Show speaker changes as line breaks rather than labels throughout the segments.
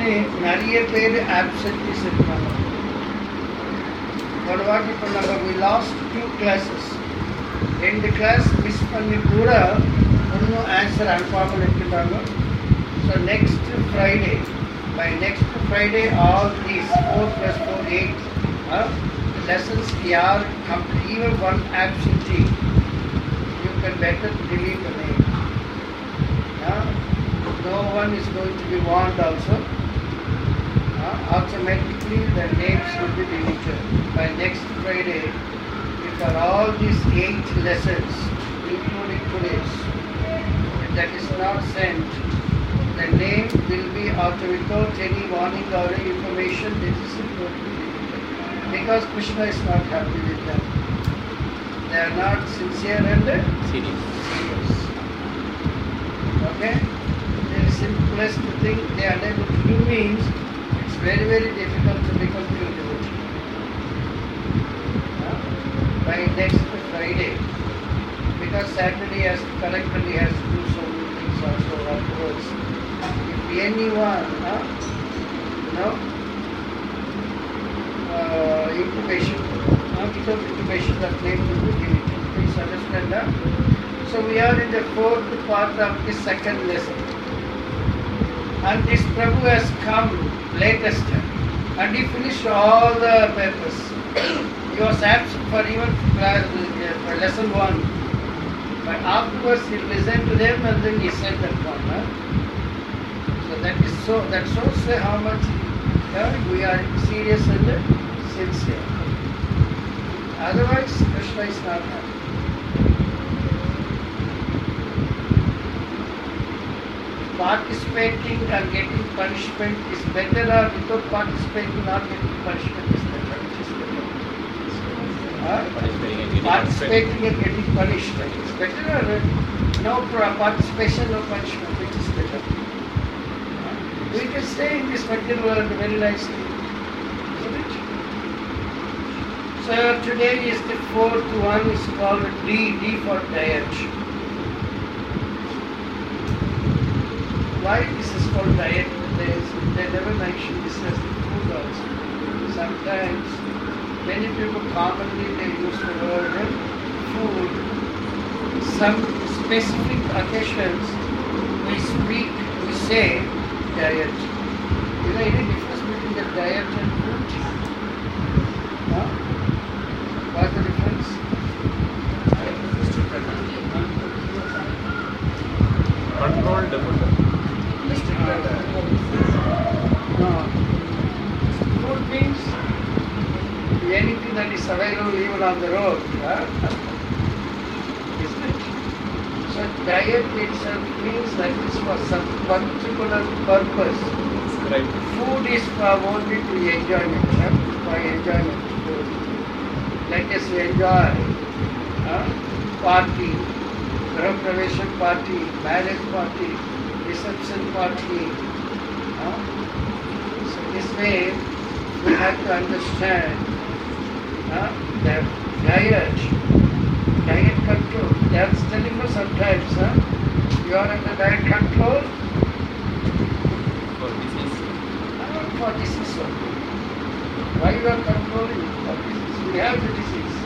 நிறைய பேர் ஆப்சென்டிஸ் இருக்காங்க. ஒரு வாட்டி பண்ணாங்க, we lost 2 classes. 2 class miss பண்ணி கூட ஒன்றும் ஆன்சர் அனுப்பாமல் இருக்கிறாங்க. So next Friday, by next Friday, all these 4 plus 4, 8 lessons are complete. Even one absentee, you can better delete the name. No one is going to be warned also. Automatically the names will be deleted. By next Friday, if for all these 8 lessons, including today's, if that is not sent, the name will be auto without any warning or information. This is going to be deleted. Because Krishna is not happy with them. They are not sincere and serious. Okay? The simplest thing they are unable to do means it's very, very difficult to become pure devotee. By next Friday. Because Saturday has to collectively has to do so many things also afterwards. If anyone, incubation, without incubation, that name will be deleted. Please understand that. So we are in the 4th part of the 2nd lesson. And this Prabhu has come latest and he finished all the papers. He was absent for even for lesson 1. But afterwards he listened to them and then he said that one. So that shows how much we are serious and sincere. Otherwise, Krishna is not happy. Participating and getting punishment is better, or without participating not getting punishment is better? Which is better? Participating and getting punished is better, or no participation, no punishment, which is better? We can stay in this material world very nicely, isn't it? So today is the 4th one, is called D for diet. Why this is called diet? They never mention this as the food also. Sometimes many people commonly they use the word food. Some specific occasions we say diet. You know any difference between the diet and food? What's the difference?
Controlled food.
No. Food means anything that is available even on the road. Isn't it? So diet itself means that it's for some particular purpose.
Right.
Food is for only to enjoyment, for enjoyment. Let us enjoy party, graduation party, marriage party, reception party. So this way we have to understand that diet control. That's telling us sometimes, you are under diet control
For disease.
for disease only. Why you are controlling for disease? We have the disease.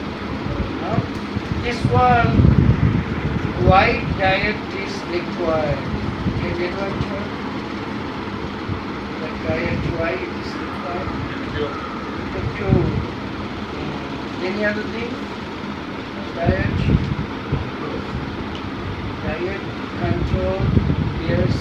This one, why diet is required? Can anyone tell? The diet, why it is required? The cure. Any other thing? Diet control, yes.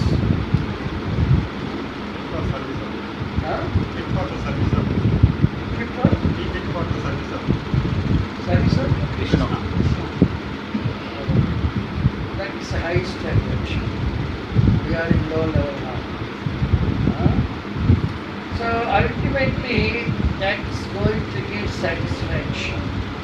For service.
Fit
For the service.
for
For the service.
service of
Krishna.
That is a high standard. We are in low level now. So ultimately, that is going to give satisfaction.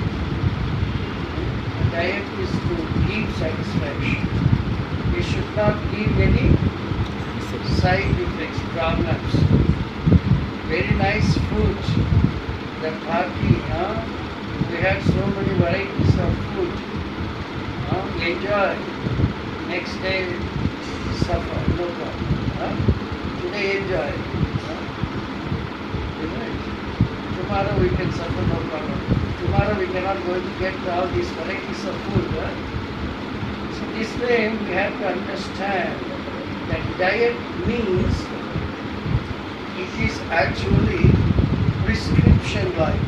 Diet is to give satisfaction. We should not give any side effects, problems. Very nice food. The party, we had so many varieties of food. Enjoy. Next day, suffer, no problem. Today enjoy. Isn't it? Tomorrow we can suffer, no problem. Tomorrow we cannot go to get all these varieties of food. So this way we have to understand that diet means it is actually prescription like.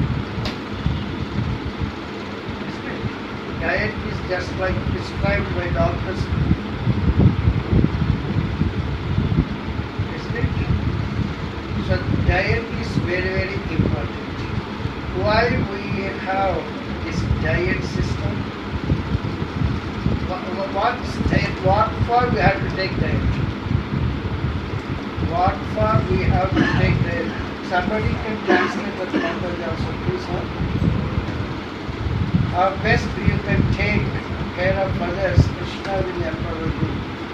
Diet is just like prescribed by doctors. Isn't it? So diet is very, very important. Why we have this diet system? What is diet? What for we have to take diet? What for we have to take diet? Somebody can translate that language also, please. Huh? How best you can take care of others, Krishna will empower you.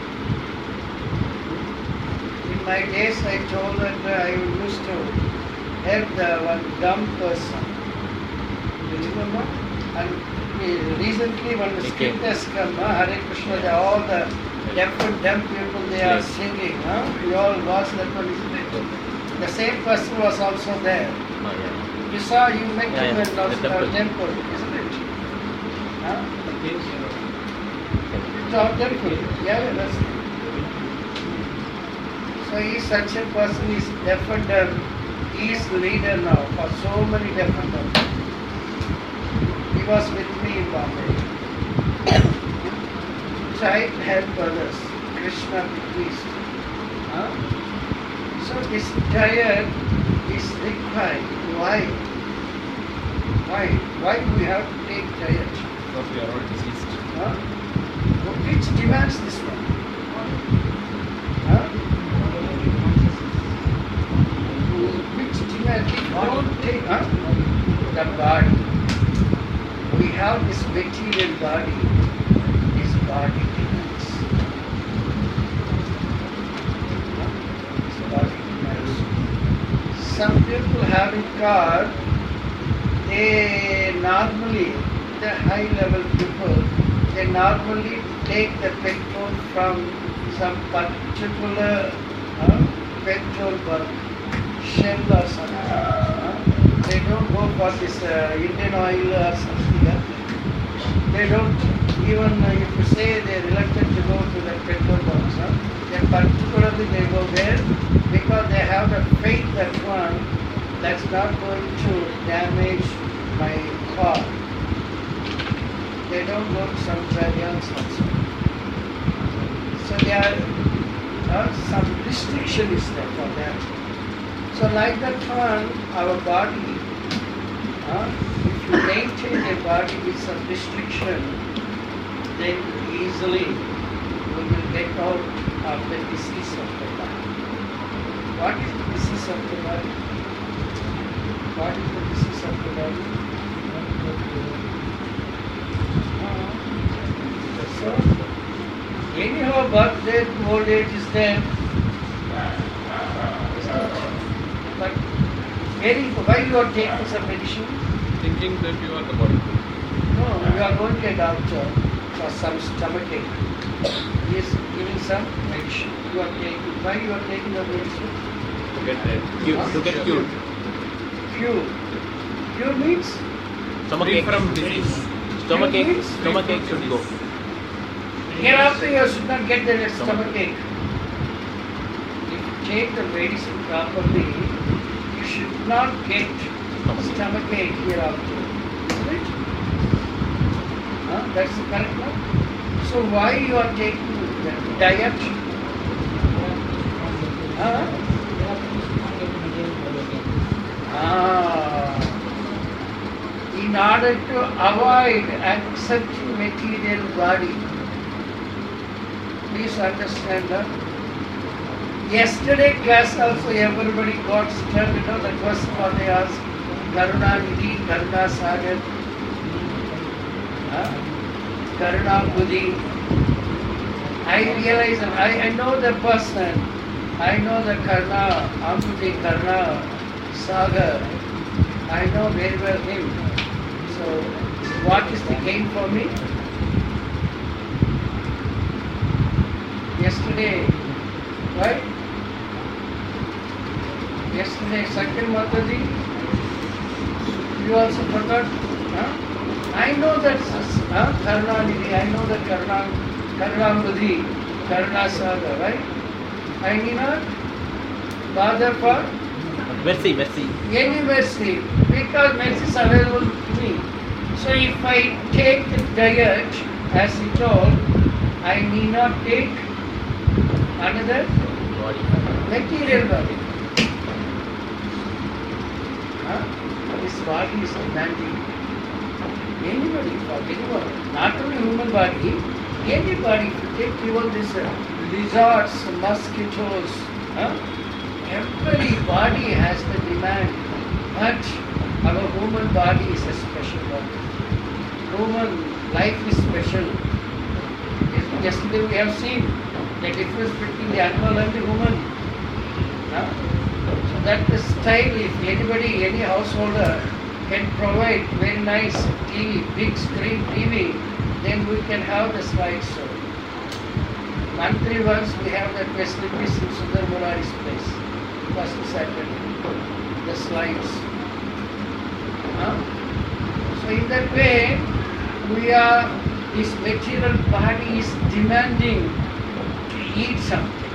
In my days, I told that I used to help the one dumb person. Do you remember? And recently, when the scriptures come, Hare Krishna, all the deaf and dumb people, they are singing. We all watch that one, isn't it? The same person was also there. You saw, you met him in the temple, isn't it? It's our temple. Yeah, that's it. So he is such a person, he is deaf and dumb. He is leader now for so many deaf and dumb. He was with me in Bombay. Try to help others. Krishna be pleased. So this diet is required. Why? Why do we have to take diet?
Because we are all diseased.
Which demands this one? Which demands? If don't take the body. We have this material body. This body demands. This body demands. Some people having car, they normally, the high level people, they normally take the petrol from some particular petrol bulk, Shell or something. They don't go for this Indian oil or something else. They don't, even if you say they are reluctant to go to the petrol bunks, then particularly they go there because they have the faith that one that's not going to damage my car. They don't go to some variants also. So there are some restriction is there for that. So like that one, our body, if you maintain a body with some restriction, then easily we will get out of the disease of the body. What is the disease of the body? What is the disease of the body? So, anyhow, birth, death, old age is there. But why you are taking some medicine?
Thinking that you are the body.
No, you are going to a doctor for some stomach ache. He is giving some medicine. You are taking. Why you are taking the medicine?
To get there.
To get cured.
Cure. Cure means
Stomach
Free
ache.
from disease.
Stomach ache should go.
hereafter you should not get the stomach ache. If you take the medicine properly, you should not get stomach ache hereafter. Isn't it? That's the correct one. So why you are taking the diet? In order to avoid accepting material body. Please understand that. Yesterday class also everybody got stirred, the question what they asked, Karuna Nidhi, Karuna Sagar, Karuna Buddhi. I realize, I know the person, I know the Karuna, Ambudhi, Karuna, Sagar, I know very well him. So, what is the gain for me? Yesterday, right? yesterday, second Mataji, you also forgot? Huh? I know that Karunanidhi, I know that Karunambudhi, Karunasagar, right? I need not bother for
Mercy, mercy.
any mercy because mercy is available to me. So if I take the diet, as he told, I need not take another
Body.
material body. Huh? This body is demanding anybody, for anyone, not only human body, anybody. If you take even this lizards, mosquitoes, huh? Every body has the demand, but our human body is a special body. Human life is special. Yesterday we have seen the difference between the animal and the human. Huh? So that the style, if anybody, any householder can provide very nice TV, big screen TV, then we can have the slides show. Monthly once we have the facilities in Sundar Murari's place. First Saturday, the slides. Huh? So in that way, this material body is demanding to eat something.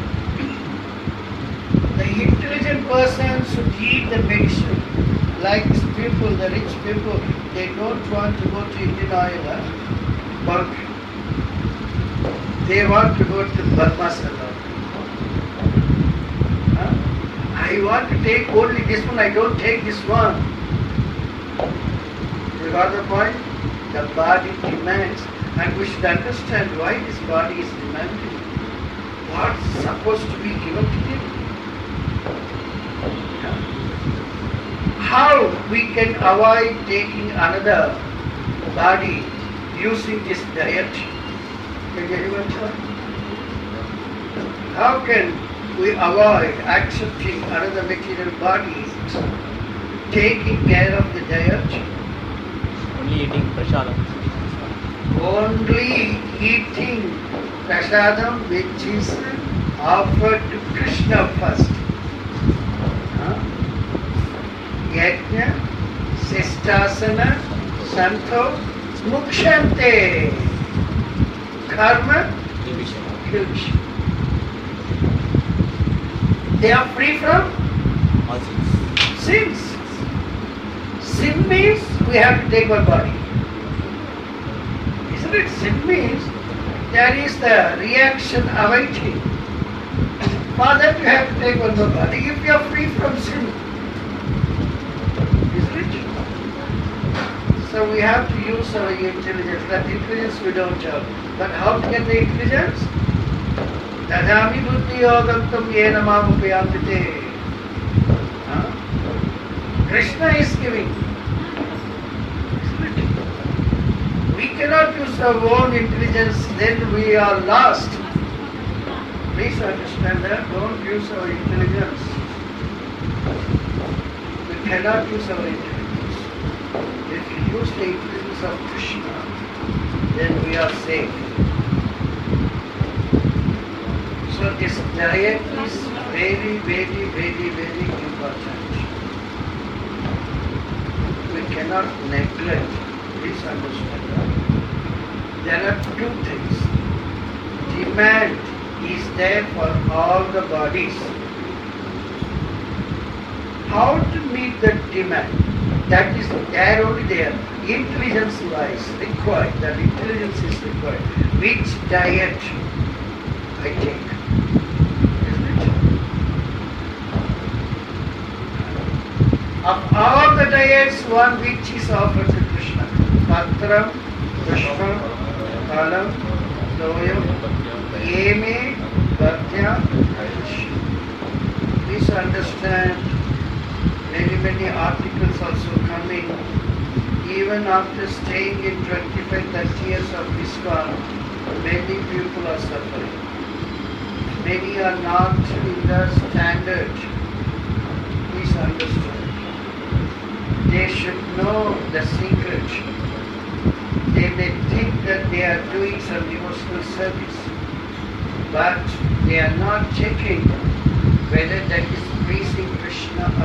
The intelligent person should eat the medicine. Like these people, the rich people, they don't want to go to Indian oil, but they want to go to Burma salon. I want to take only this one, I don't take this one. You got the point? The body demands, and we should understand why this body is demanding. What's supposed to be given to him? How we can avoid taking another body using this diet? Can anyone tell? How can we avoid accepting another material body, taking care of the diet?
Only eating prasadam.
Only eating prasadam which is offered to Krishna first. Yajna, Sestasana, Santo, Mukshante. Karma, Kilvisha. They are free from
All sins.
sins. Sin means we have to take one body. Isn't it? Sin means there is the reaction awaiting. For that you have to take one more body if you are free from sin. Isn't it? So we have to use our intelligence. That intelligence we don't have. But how to get the intelligence? Dadami buddhi yogam tam yena mam upayantite. Krishna is giving. We cannot use our own intelligence, then we are lost. Please understand that. Don't use our intelligence. We cannot use our intelligence. If we use the intelligence of Krishna, then we are safe. So this diet is very, very, very, very important. We cannot neglect. Please understand that. There are two things. Demand is there for all the bodies. How to meet the demand? That is there only there. Intelligence lies required. That intelligence is required. Which diet I take? Isn't it? Of all the diets, one which is offered to Krishna. Patram, Pushpam, Phalam, Toyam, Yeme, Bhaktya. Please understand, many articles also coming. Even after staying in 25-30 years of ISKCON, many people are suffering. Many are not in the standard. Please understand. They should know the secret. They may think that they are doing some devotional service, but they are not checking whether that is pleasing Krishna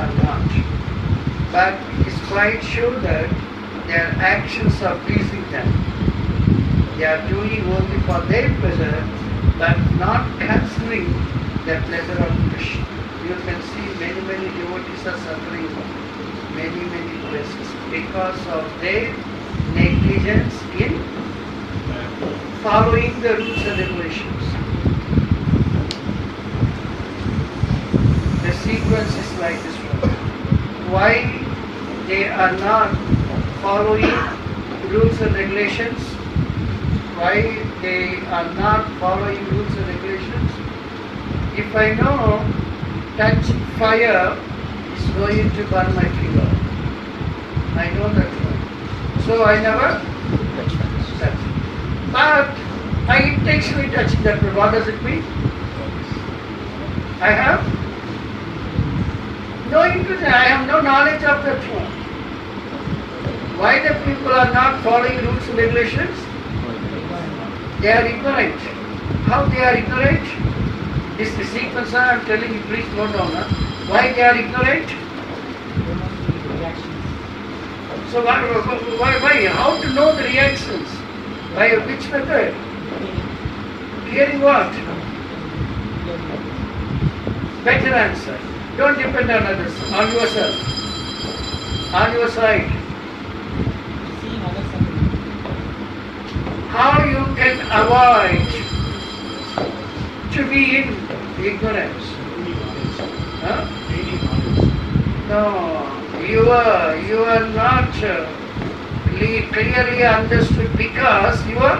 quite sure that their actions are pleasing them. They are doing only for their pleasure, but not considering the pleasure of Krishna. You can see many devotees are suffering many places because of their negligence in following the rules and regulations. The sequence is like this one. Why they are not following rules and regulations? Why they are not following rules and regulations? If I know touching fire is going to burn my finger, I know that one. So I never touch. But I intentionally touching that one. What does it mean? I have no interest, I have no knowledge of that one. Why the people are not following rules and regulations? They are ignorant. How they are ignorant? This is the sequence I am telling you, please note down. Why they are ignorant? So why? How to know the reactions? By which method? Hearing what? Better answer. Don't depend on others, on yourself, on your side. How you can avoid to be in ignorance? Huh? No, you are not clearly understood because your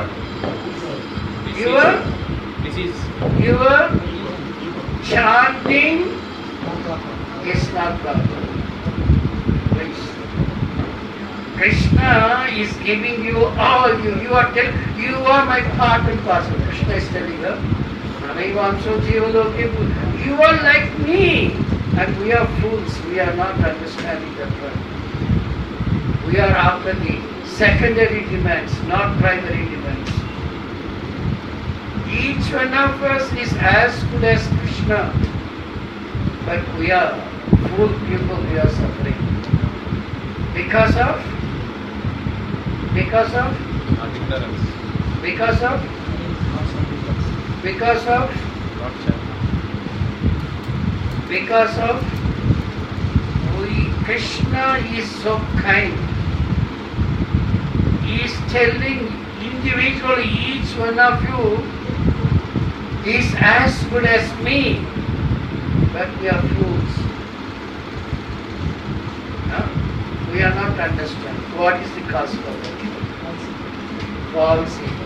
chanting is not God. Please. Krishna is giving you all you are my part and parcel. Krishna is telling her, you are like me. And we are fools, we are not understanding that one. We are after the secondary demands, not primary demands. Each one of us is as good as Krishna, but we are fool people, we are suffering. Because of
ignorance.
Because of Krishna is so kind. He is telling individually each one of you is as good as me, but we are fools. No? We are not understanding. What is the cause for that? False ego.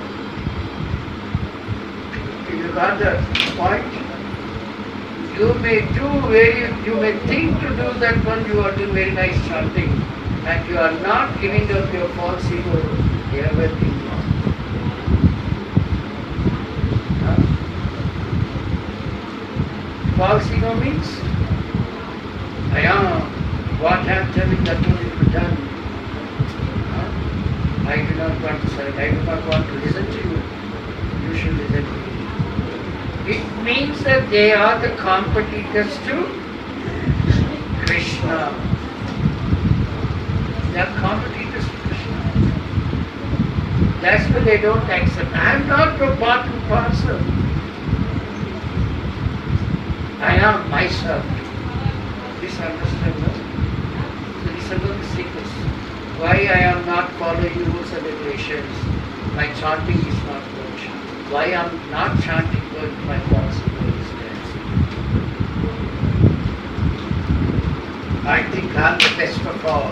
You got the point? You may think to do that one, you are doing very nice chanting, and you are not giving up your false ego, everything wrong. False ego means, what I am telling that will be done. I do not want to say, I do not want to listen to you. You should listen to me. It means that they are the competitors to Krishna. They are competitors to Krishna. That's why they don't accept. I am not the part and parcel. I am myself. Please understand that. So this is the sequence. Why I am not following rules and regulations. My chanting is not good. Why I am not chanting good, my false ego is dancing. I think I am the best of all.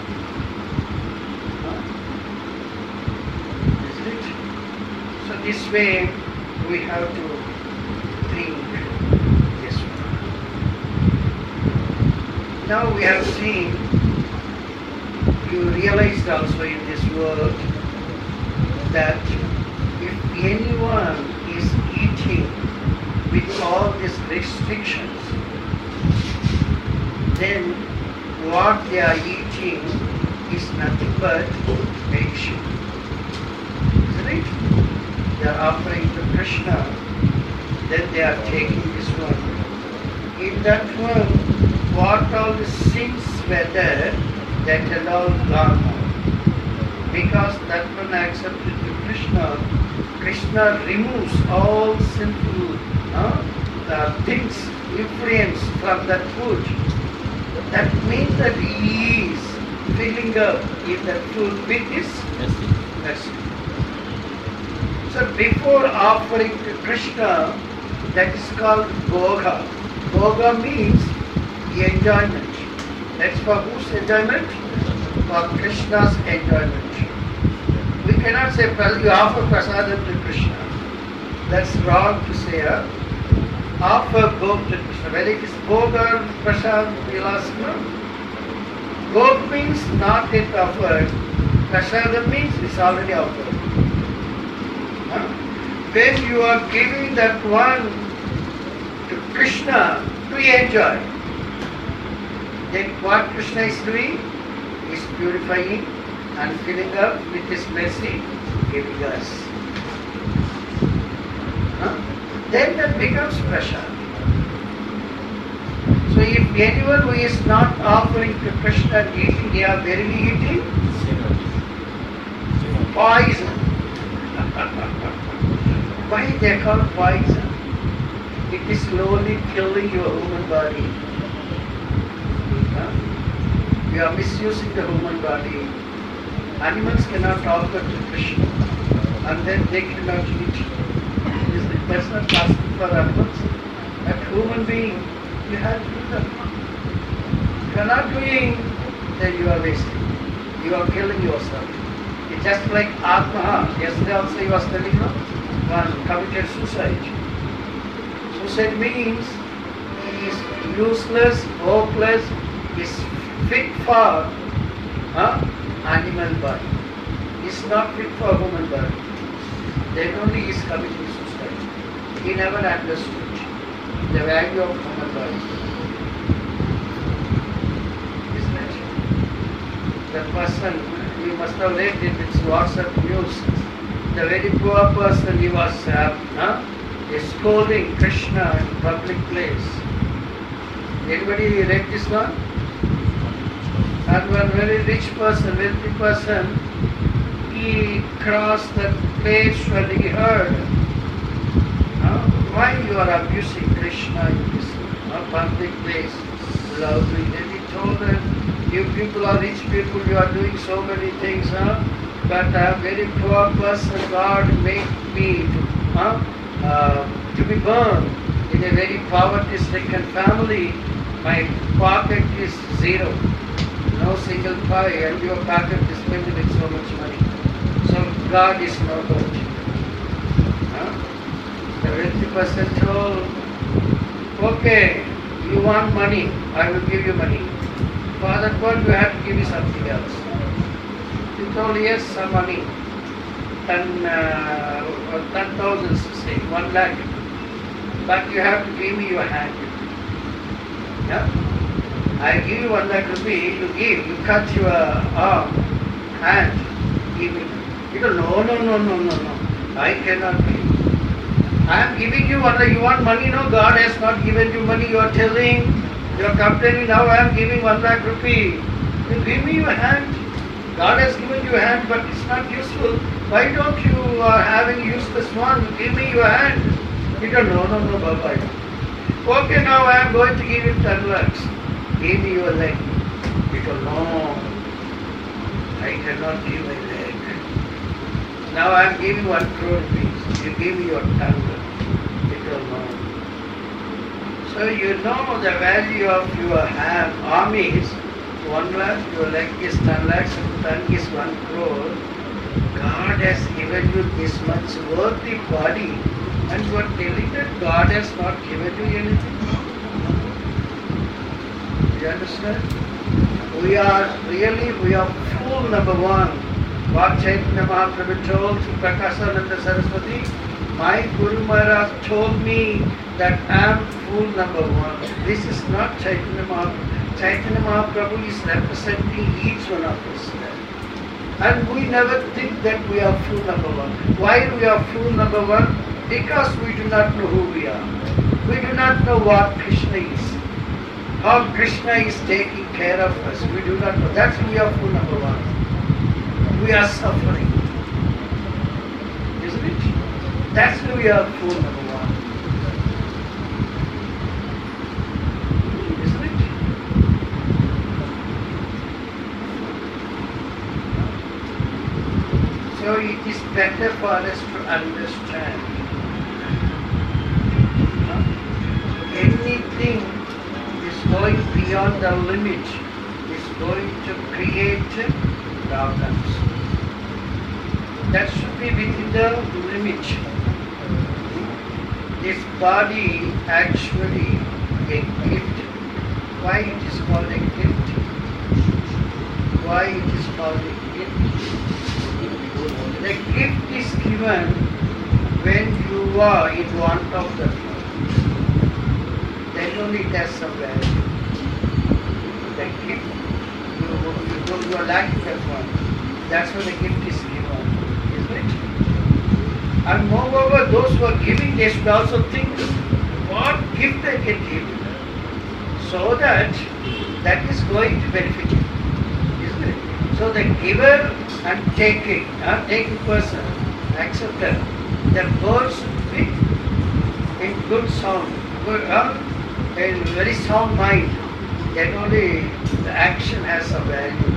Isn't it? So this way we have to think this way. Now we have seen, you realized also in this world that if anyone is eating with all these restrictions, then what they are eating is nothing but medicine. Isn't it? They are offering to Krishna, then they are taking this one. In that one, what all the sins were there, that and all gone now. Because that one accepted to Krishna, Krishna removes all sinful things, influence from that food. That means that he is filling up in that food with his
Mercy.
mercy. So before offering to Krishna, that is called bhoga. Bhoga means enjoyment. That's for whose enjoyment? For Krishna's enjoyment. We cannot say, well, you offer prasadam to Krishna. That's wrong to say. Offer bhog to Krishna. Whether it is bhog or prasad, we'll ask no. Bhog means not yet offered. Prasadam means it's already offered. When you are giving that one to Krishna to enjoy, then what Krishna is doing is purifying and filling up with his mercy, giving us. Then that becomes prasad. So if anyone who is not offering to Krishna and eating, they are verily eating poison. Why they are called poison? It is slowly killing your human body. You are misusing the human body. Animals cannot offer to Krishna and then they cannot eat. That's not possible for animals. But human being, you have to do that. If you are not doing, then you are wasting. You are killing yourself. It's just like Atmaha. Yesterday also he was telling you, one committed suicide. Suicide means he is useless, hopeless, is fit for animal body. He is not fit for human body. Then only he is committing suicide. He never understood the value of human body. Isn't it? The person, you must have read it, it's WhatsApp news. The very poor person, he was scolding Krishna in public place. Anybody read this one? And one very rich person, wealthy person, he crossed the place where he heard, why you are abusing Krishna in this public place loudly. Then he told them, you people are rich people, you are doing so many things, but a very poor person, God made me to be born in a very poverty-stricken family. My pocket is zero, no single pie, and your pocket is filled with so much money. So God is no good. The wealthy person told, okay, you want money, I will give you money. For that one you have to give me something else. He told, yes, some money. 10,000, say, 1 lakh. But you have to give me your hand. Yeah? I give you 1 lakh rupee, you cut your arm, hand, give me. You go, no, I cannot give. I am giving you 1 lakh, you want money? No, God has not given you money, you are telling, you are complaining, now I am giving 1 lakh rupee. You give me your hand. God has given you a hand, but it's not useful. Why don't you having useless one? Give me your hand. You go, no, Baba. Okay, now I am going to give you 10 lakhs. Give me your leg. You go, no, I cannot give my leg. Now I am giving 1 crore rupees. You give me your tongue. You go, no. So you know the value of your arm is 1 lakh, your leg is 10 lakhs, and tongue is 1 crore. God has given you this much worthy body, and you are telling that God has not given you anything. You understand? We are fool number one. What Chaitanya Mahaprabhu told to Prakashananda Saraswati, my Guru Maharaj told me that I am fool number one. This is not Chaitanya Mahaprabhu. Chaitanya Mahaprabhu is representing each one of us. And we never think that we are fool number one. Why we are fool number one? Because we do not know who we are. We do not know what Krishna is. how Krishna is taking care of us. We do not know. That's we are fool number one. We are suffering. Isn't it? That's we are fool number one. Isn't it? So it is better for us to understand. Anything is going beyond the limit is going to create problems. That should be within the limit. This body actually a gift. Why it is called a gift? Why it is called a gift? The gift is given when you are in want of the thing. Then only it has some value. The gift, you are lacking that one. That's when the gift is given, isn't it? And moreover, those who are giving, they should also think what gift they can give, so that is going to benefit you, isn't it? So the giver and taking person, acceptor, the both should be in good sound, in very sound mind. Then only the action has a value.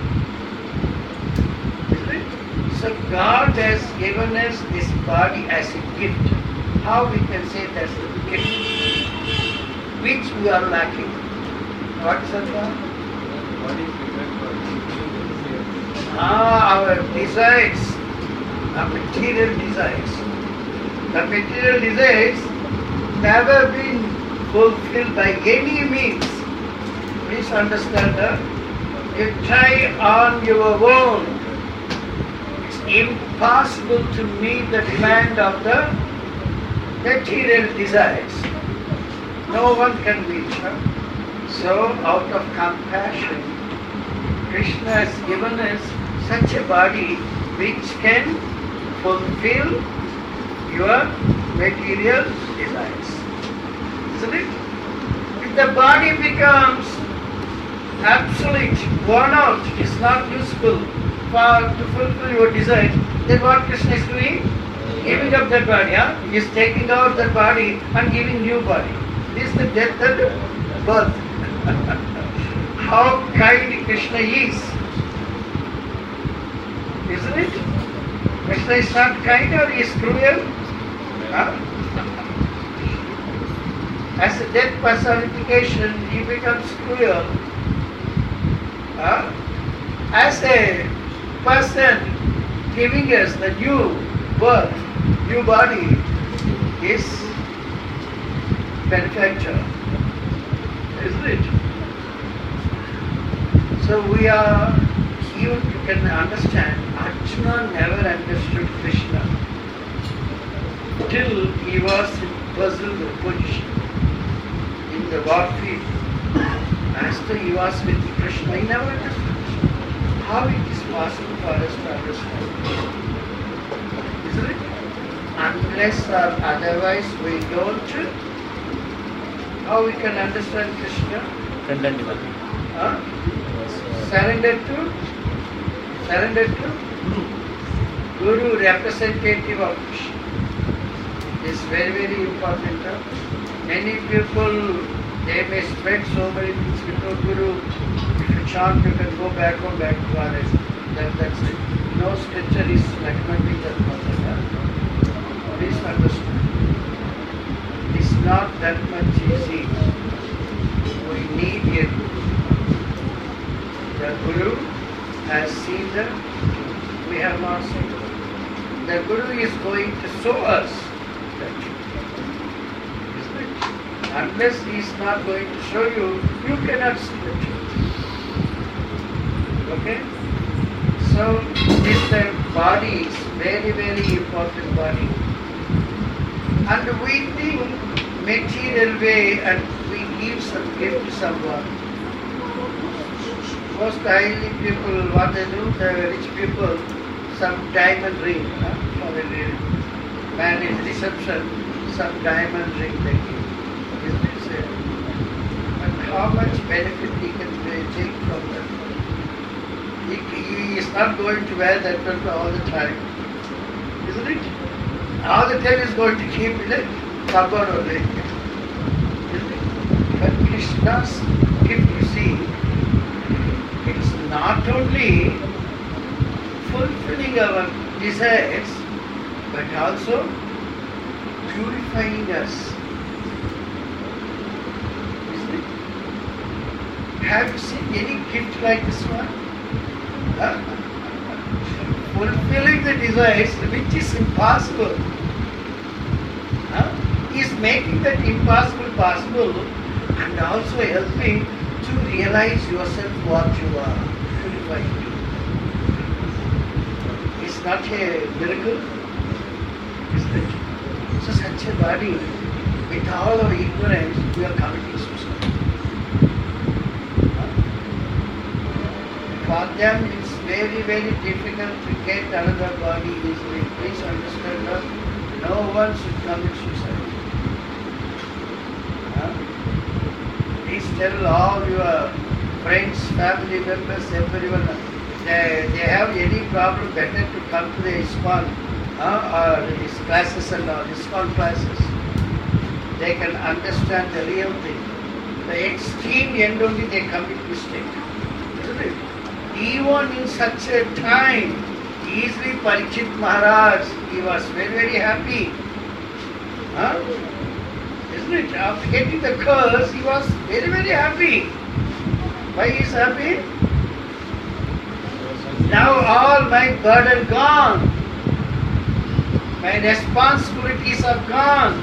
Isn't it? So God has given us this body as a gift. How we can say that's a gift? Which we are lacking. What is that one?
What is different for
Our desires, our material desires. The material desires never been fulfilled by any means. Please understand that. You try on your own. It's impossible to meet the demand of the material desires. No one can reach her. So out of compassion, Krishna has given us such a body which can fulfill your material desires. Isn't it? If the body becomes obsolete, worn out, is not useful to fulfill your desires, then what Krishna is doing? Giving up that body. He is taking out that body and giving new body. This is the death and birth. How kind Krishna is. Isn't it? Krishna is not kind or he is cruel? As a death personification, he becomes cruel. As a person giving us the new birth, new body, is benefactor. Isn't it? So we are, you can understand, Arjuna never understood Krishna till he was in puzzled position in the warfield. After he was with Krishna, he never understood Krishna. How it is possible for us to understand? Isn't it? Unless or otherwise we don't, how we can understand Krishna?
Friend and devotee.
Surrender to Guru, representative of Krishna. This is very, very important. Many people, they may spread so many things without Guru. If you chant, you can go back to RS. That's it. No scripture is recommending that much. Please understand. It's not that much easy. We need a Guru. The Guru has seen the we have not seen. The Guru is going to show us that. Isn't it? Unless he is not going to show you, you cannot see the truth. Okay? So this body is very, very important body. And we think material way and we give some gift to someone. Most highly people, what they do, the rich people, some diamond ring for the marriage reception, some diamond ring they give. Isn't it? And how benefit he can take from that. He is not going to wear that belt all the time, isn't it? All the time he is going to keep it like cupboard only, isn't it? But Krishna's gift, you see, it is not only fulfilling our desires, but also purifying us. Isn't it? Have you seen any gift like this one? Fulfilling the desires which is impossible. He is making that impossible possible and also helping to realize yourself what you are, purifying you. It's not a miracle, isn't it? So such a body, with all our ignorance, we are committing suicide. For them, it's very, very difficult to get another body easily. Please understand that no one should commit suicide. Please tell all your friends, family members, everyone, they have any problem, better to come to the ISKCON or these classes and all, ISKCON classes. They can understand the real thing. The extreme end only they commit mistake. Isn't it? Even in such a time, easily Parikshit Maharaj, he was very, very happy. Isn't it? After getting the curse, he was very, very happy. Why he is happy? Now all my burden gone. My responsibilities are gone.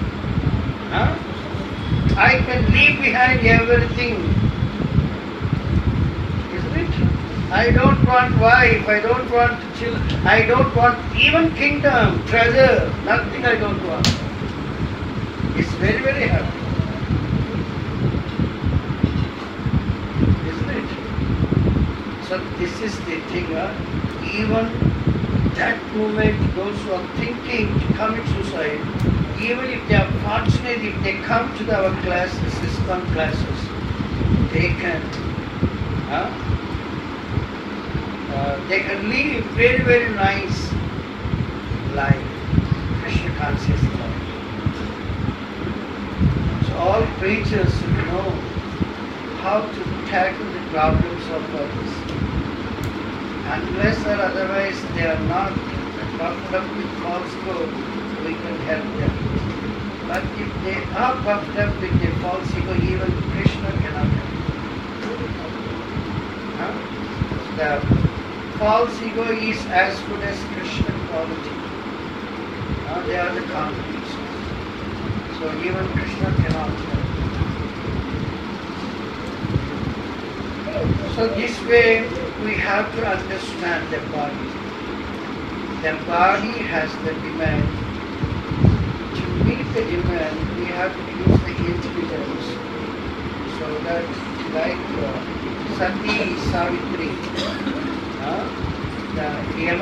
I can leave behind everything. Isn't it? I don't want wife, I don't want children, I don't want even kingdom, treasure, nothing I don't want. It's very, very happy. Isn't it? So this is the thing, even that moment those who are thinking to commit suicide, even if they are fortunate, if they come to our classes, ISKCON classes, they can live very, very nice life, Krishna conscious life. So all preachers should know how to tackle the problems of others. Unless or otherwise they are not puffed up with false ego, we can help them. But if they are puffed up with the false ego, even Krishna cannot help them. The false ego is as good as Krishna quality. They are the competition. So even Krishna cannot help. So this way we have to understand the body. The body has the demand. To meet the demand, we have to use the intelligence. So that like Sati Savitri, the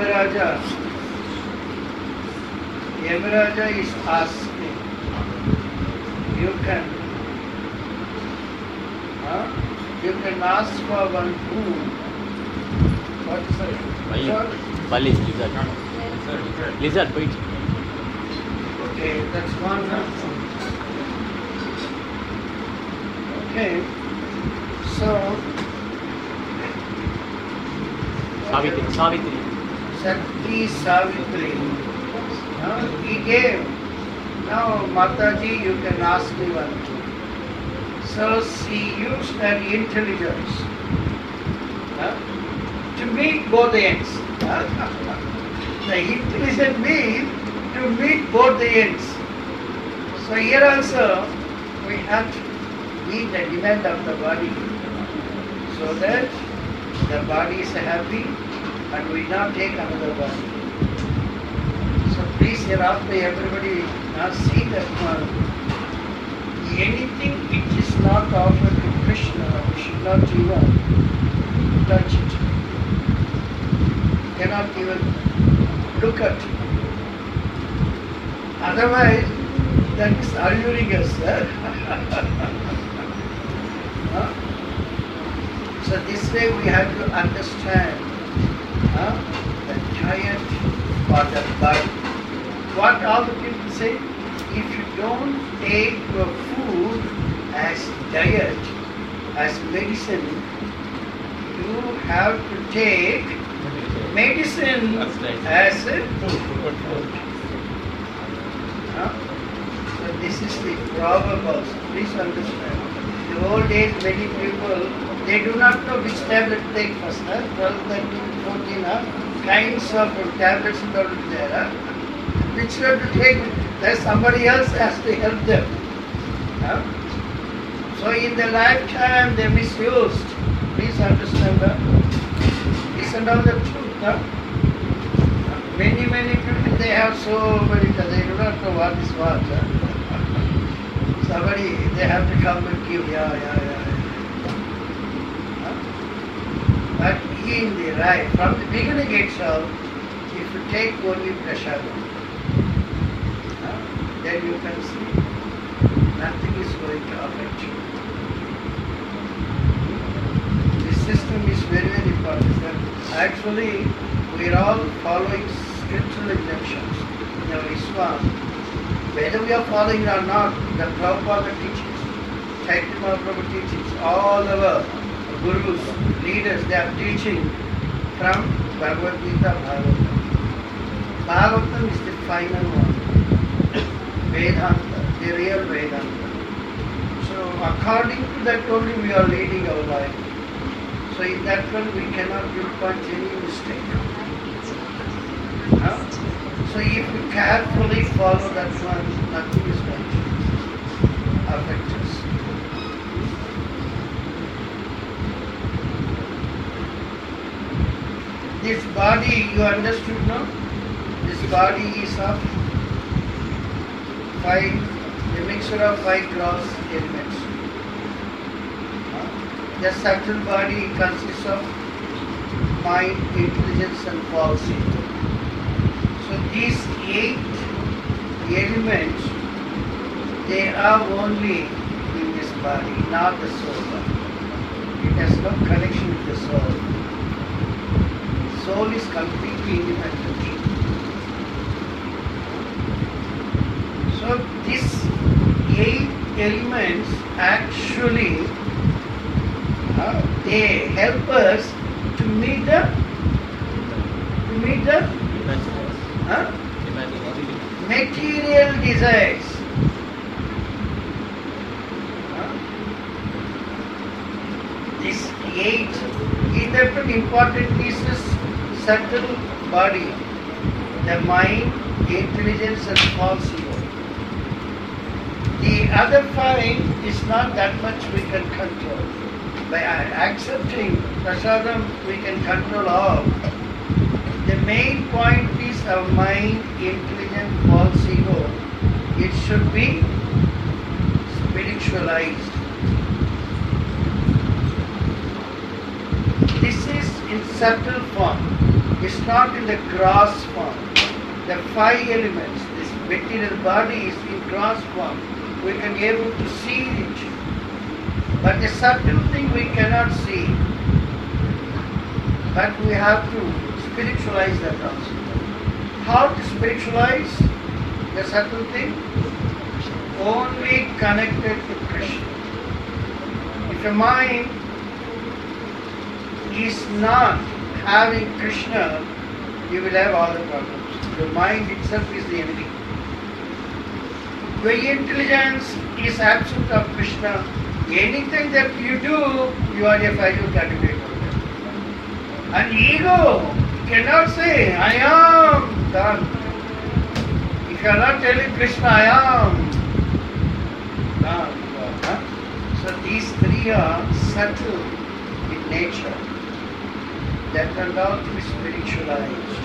Yamaraja is asking, you can ask for one food. What is it?
Bali, lizard. Lizard, wait.
Okay, that's one. Okay, so
Savitri.
Sati Savitri, he gave. Now Mataji, you can ask me one. So she used her intelligence to meet both the ends. The intelligent means to meet both the ends. So here also we have to meet the demand of the body so that the body is happy and we not take another body. So please hereafter everybody now see that anything which is not offered to Krishna, we should not even touch it. Cannot even look at it. Otherwise, that is alluring us. way we have to understand the diet for the body. What all the people say? If you don't take your food as diet, as medicine, you have to take medicine
That's right.
as a food. So this is the problem also. Please understand. In the old days, many people, they do not know which tablet to take first. 12, 13, 14 kinds of tablets are there. Which one to take? There's somebody else has to help them. So in the lifetime they misused. Please understand that. Listen to the truth. Many people, they have so many, they do not know what is what. Somebody, they have to come and give, But in the right, from the beginning itself, if you take only prashadam, then you can see nothing is going to affect you. This system is very important. Actually, we are all following scriptural injunctions in our Islam. Whether we are following or not, the Prabhupada teachings, Chaitanya Mahaprabhu teachings, all our gurus, leaders, they are teaching from Bhagavad Gita, Bhagavatam. Bhagavatam is the final one. Vedanta, the real Vedanta. So according to that only we are leading our life. So in that one we cannot pinpoint any mistake. So if you carefully follow that one, nothing is going to affect us. This body, you understood now? This body is of a mixture of 5 gross elements. The subtle body consists of mind, intelligence and falsehood. So these 8 elements, they are only in this body, not the soul. It has no connection with the soul. Soul is completely independent. So these 8 elements actually they help us to meet the material desires. These 8, in that one important is the subtle body, the mind, intelligence and false ego. The other 5 is not that much we can control. By accepting prasadam, we can control all. The main point is our mind, intelligence, false ego. It should be spiritualized. This is in subtle form. It's not in the gross form. The 5 elements, this material body is in gross form. We can be able to see it. But the subtle thing we cannot see. But we have to spiritualize that also. How to spiritualize the subtle thing? Only connected to Krishna. If your mind is not having Krishna, you will have all the problems. Your mind itself is the enemy. Your intelligence is absent of Krishna. Anything that you do, you are a failure category. And ego cannot say, I am done. If you are not telling Krishna, I am done. So these 3 are subtle in nature. That can all be spiritualized.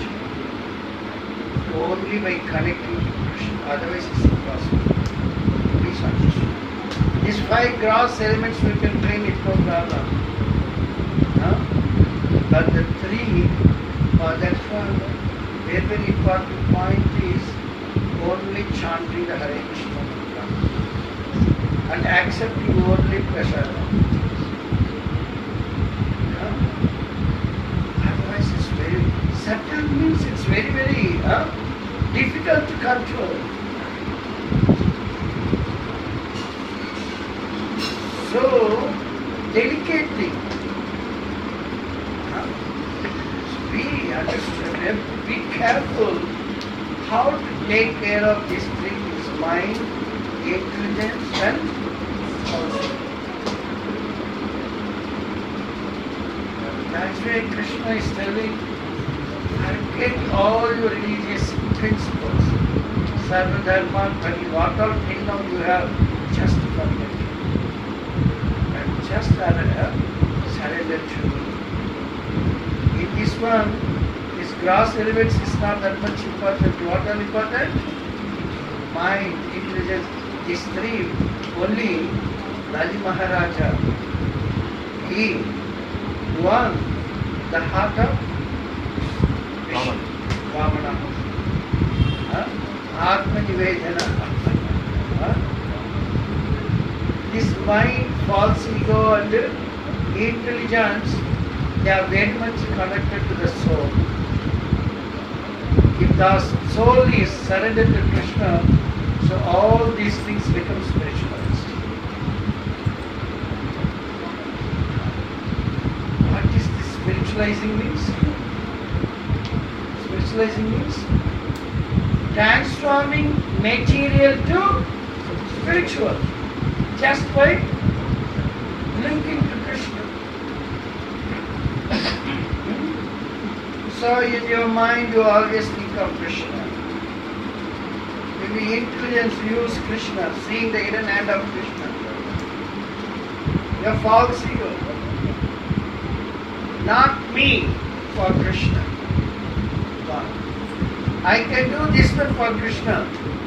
Only by connecting to Krishna. Otherwise it's impossible. Please understand. These 5 gross elements we can bring it no problem. But the 3, that's one very important point is only chanting the Hare Krishna mantra and accepting only prasadam. Sometimes means it's very, very difficult to control. So, delicately, we understand, we have to be careful how to take care of these things, mind, intelligence and also. That's why Krishna is telling, forget all your religious principles. Sarva Dharma, what all kingdom you have, just forget. And just surrender to me. In this one, this gross elements is not that much important. What are important? Mind, intelligence, these three. Only Bali Maharaja, he won the heart of Vamana. Atma Nivedana. This mind, false ego and intelligence, they are very much connected to the soul. If the soul is surrendered to Krishna, so all these things become spiritualized. What is this spiritualizing means? Spiritualizing means transforming material to spiritual, just by linking to Krishna. So in your mind you always think of Krishna. In the intelligence you use Krishna, seeing the hidden hand of Krishna. Your false ego. Not me for Krishna. I can do this one for Krishna.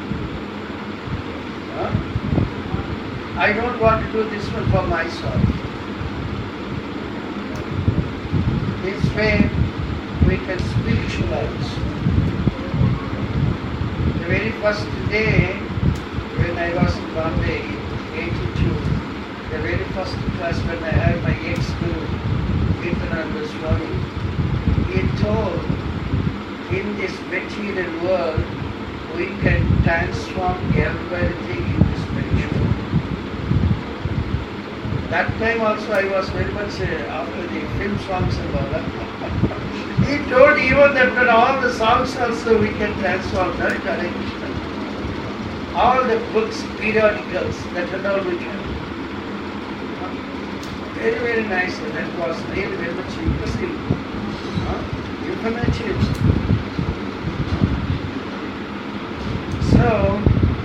I don't want to do this one for myself. This way we can spiritualize. The very first day when I was in Bombay in 82, the very first class when I had my ex-guru, Kirtananda Swami, he told, in this material world, we can transform everything into spiritual. That time also I was very much after the film songs and all that. He told even that when all the songs also we can transform that direction. All the books, periodicals, that and all we can. Very, very nice. That was really very much impressive. Informative. So,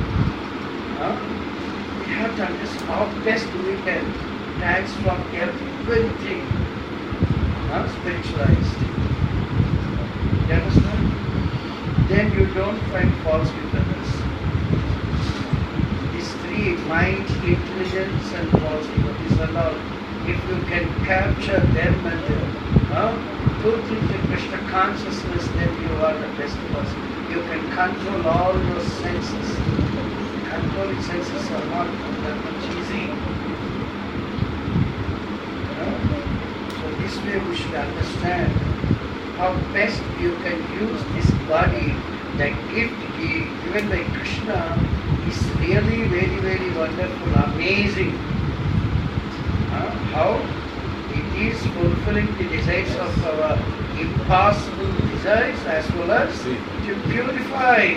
we have to understand how best we can transform everything spiritualized. You understand? Then you don't find false witness. These three, mind, intelligence and false ego, these are all. If you can capture them and put into Krishna consciousness, then you are the best person. You can control all your senses. Controlling senses are not that much easy. So this way we should understand how best you can use this body. The gift given by Krishna is really very, very wonderful, amazing. How it is fulfilling the desires of our impossible desires as well as to purify.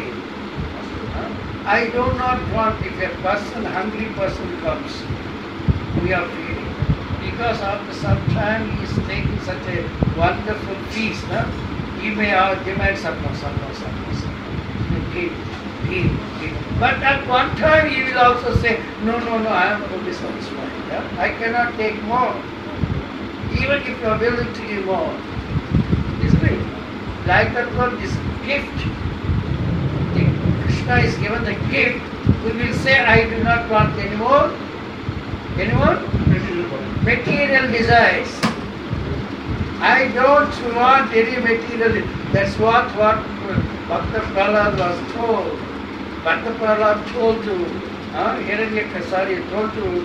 I do not want, if a person, hungry person comes, we are feeding. Because after some time he is taking such a wonderful feast, he may demand some more. But at one time he will also say, no, I am fully satisfied. I cannot take more. Even if you are willing to give more. Isn't it? Like that one, this gift. Krishna is given the gift. We will say, I do not want any more. Any more? Material desires. I don't want any material. That's what Bhakta Prahlad was told. Bhakta Prahlad told to Hiranyakasari, told to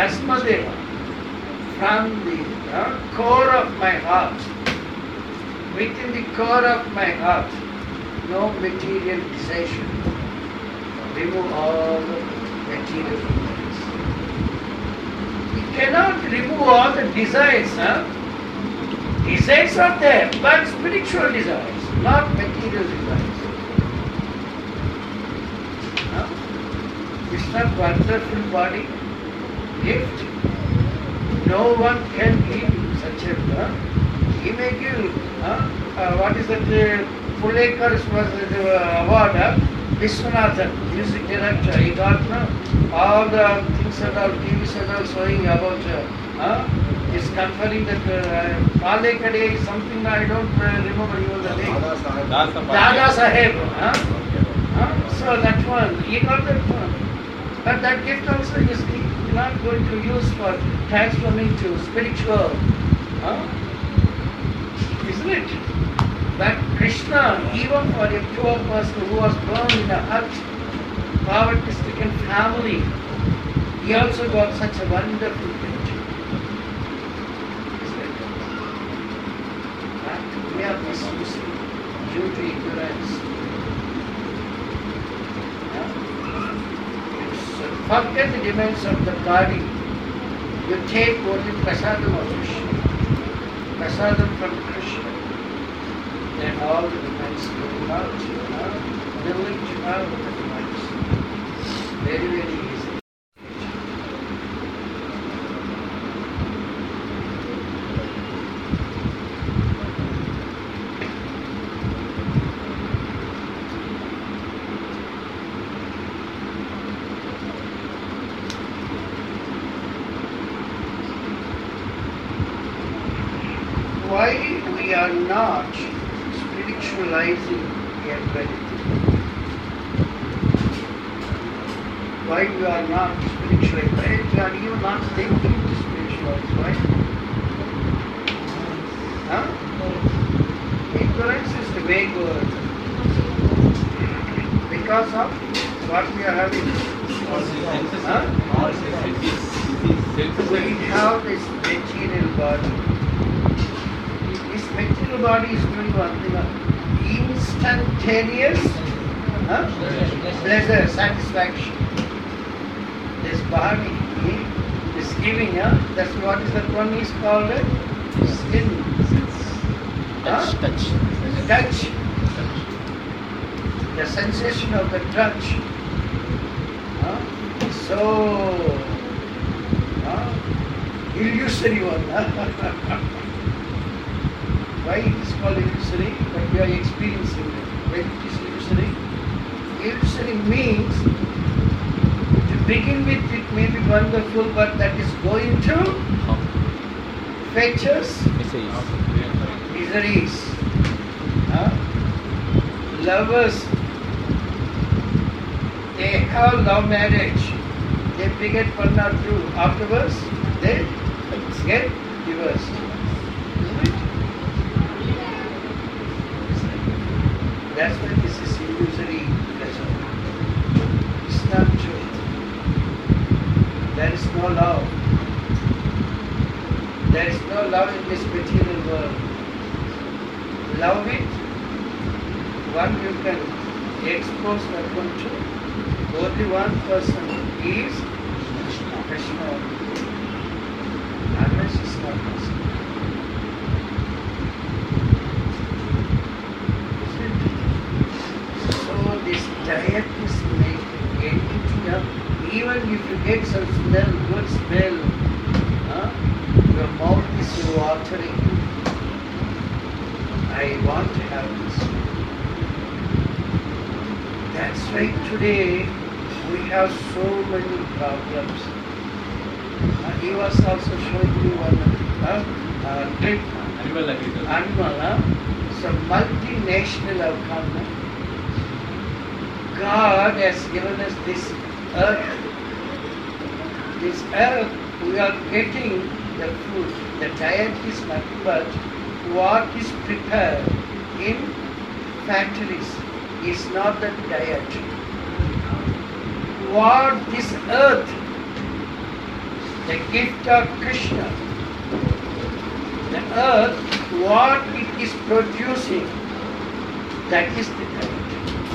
Narsimhadeva, from the core of my heart, within the core of my heart, no material desire. Remove all the material desires. We cannot remove all the desires. Desires are there, but spiritual desires, not material desires. Krishna's wonderful body, gift. No one can give such a. He may give. What is that? Pulekar was the award. Vishwanathan, music director. He got all the things and all TVs and all showing about. He's conferring that Palekade is something I don't remember even the name. Dada Saheb. So that one, he got that one. But that gift also is not going to use for transforming to spiritual. Isn't it? But Krishna, even for a poor person who was born in a hut, poverty-stricken family, he also got such a wonderful gift. Isn't it? But we are misusing due to ignorance. Forget the demands of the body. You take only prasadam of Krishna. Prasadam from Krishna. Then all the demands go out. Knowledge out of the demands. Very, very easy. Why we are not spiritualizing everything? Why we are not spiritualizing? Why we are you not thinking to spiritualize? Why? Ignorance is the way word. Because of what we are having. We have this material body. This material body is doing one thing, instantaneous pleasure, satisfaction. This body is giving, that's what is that one is called? Skin.
Touch.
Touch. The sensation of the touch. So, illusory one. Why it is called illusory? But we are experiencing it. When it is illusory? Illusory means, to begin with it may be wonderful, but that is going to fetch us miseries. Lovers, they have love marriage. They beget one or two. Afterwards, they get divorced. That's why this is illusory pleasure. It's not true. There is no love. There is no love in this material world. Love it, one you can expose that one to. Only one person is Krishna. Otherwise it's not possible. This diet is making anything up. Even if you get some smell, good smell, your mouth is watering. I want to have this. That's why today we have so many problems. He was also showing you one clip. Animal, so multinational outcome. God has given us this earth. This earth, we are getting the food. The diet is nothing but what is prepared in factories is not the diet. What this earth, the gift of Krishna, the earth what it is producing, that is the diet.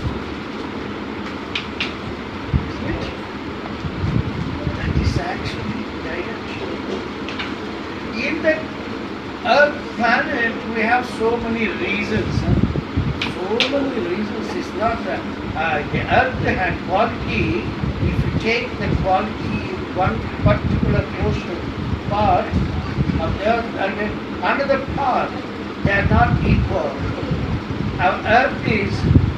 Isn't it? That is actually diet. In the Earth planet, we have so many reasons. So many reasons. It's not the Earth and quality. If you take the quality in one particular portion part of the Earth and then another part, they are not equal. Our Earth is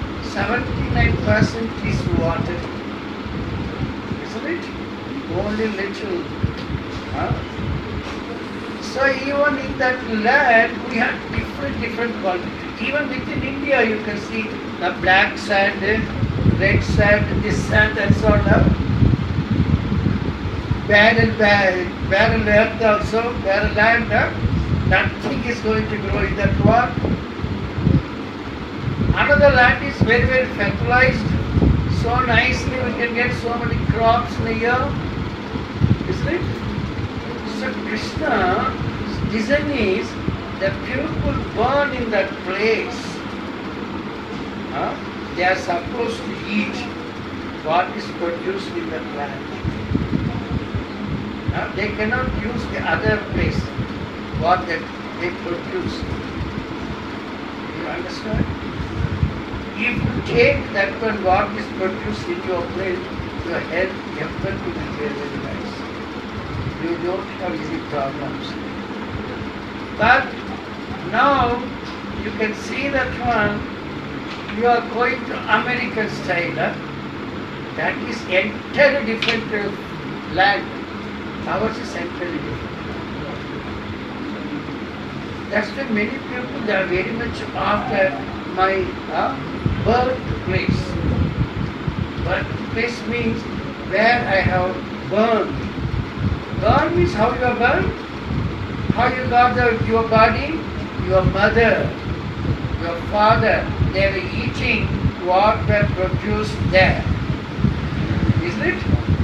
79% is water, isn't it? Only little. So even in that land, we have different qualities. Even within India, you can see the black sand, red sand, this sand, and so on. Barren earth also, barren land. Nothing is going to grow in that one. Another land is very, very fertilized. So nicely we can get so many crops in a year. Isn't it? So Krishna's design is the people born in that place. They are supposed to eat what is produced in that land. They cannot use the other place, what that they produce. You understand? If you take that one, what is produced in your place, your health, everything will be very, very nice. You don't have any problems. But now you can see that one, you are going to American style. That is entirely different land. Ours is entirely different. That's why many people, they are very much after my birthplace. Birthplace means where I have burned. Burn means how you are burned. How you got your body? Your mother, your father, they were eating what were produced there. Isn't it?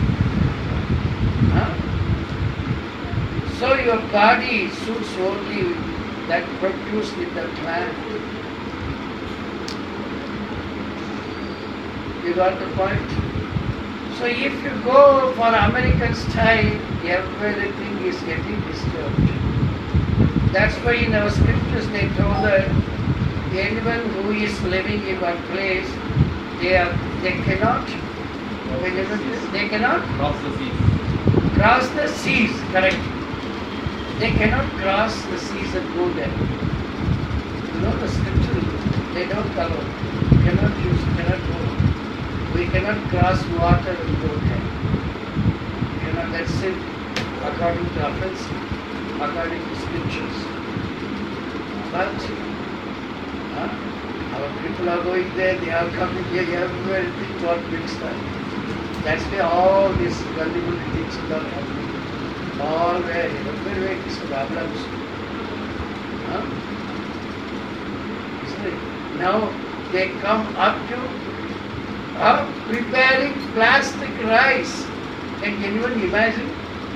So your body suits only that produced in the plant. You got the point? So if you go for American style, everything is getting disturbed. That's why in our scriptures they told that anyone who is living in one place, they cannot cross the seas, correct? They cannot cross the seas and go there. You know the scripture, they don't allow. Cannot go. We cannot cross water and go there. You know, that's it, according to offense, according to scriptures. But our people are going there, they are coming here, everything got mixed up. That's why all these gullible things are happening. All where everywhere is problems. Isn't it? Now they come up to preparing plastic rice. Can anyone imagine?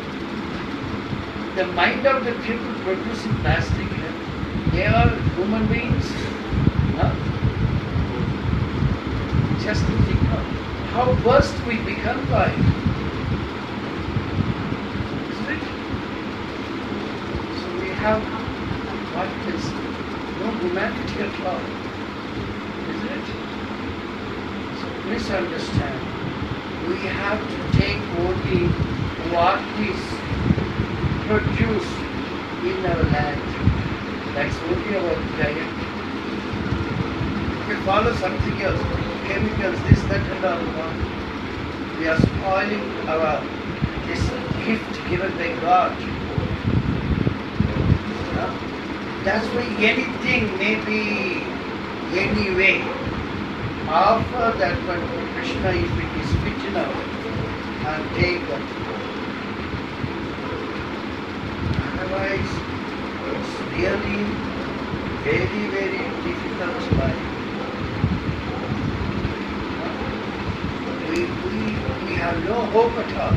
The mind of the people producing plastic, they are human beings. Just think of how worst we become by it. Isn't it? So we have what is no humanity at all. Isn't it? So please understand, we have to take only what is produced in our land. That's only our diet. If we follow something else, chemicals, this, that and all, we are spoiling this gift given by God. That's why anything may be any way. Offer that one to Krishna if it is fit enough and take that. Otherwise, it's really very, very difficult life. We have no hope at all.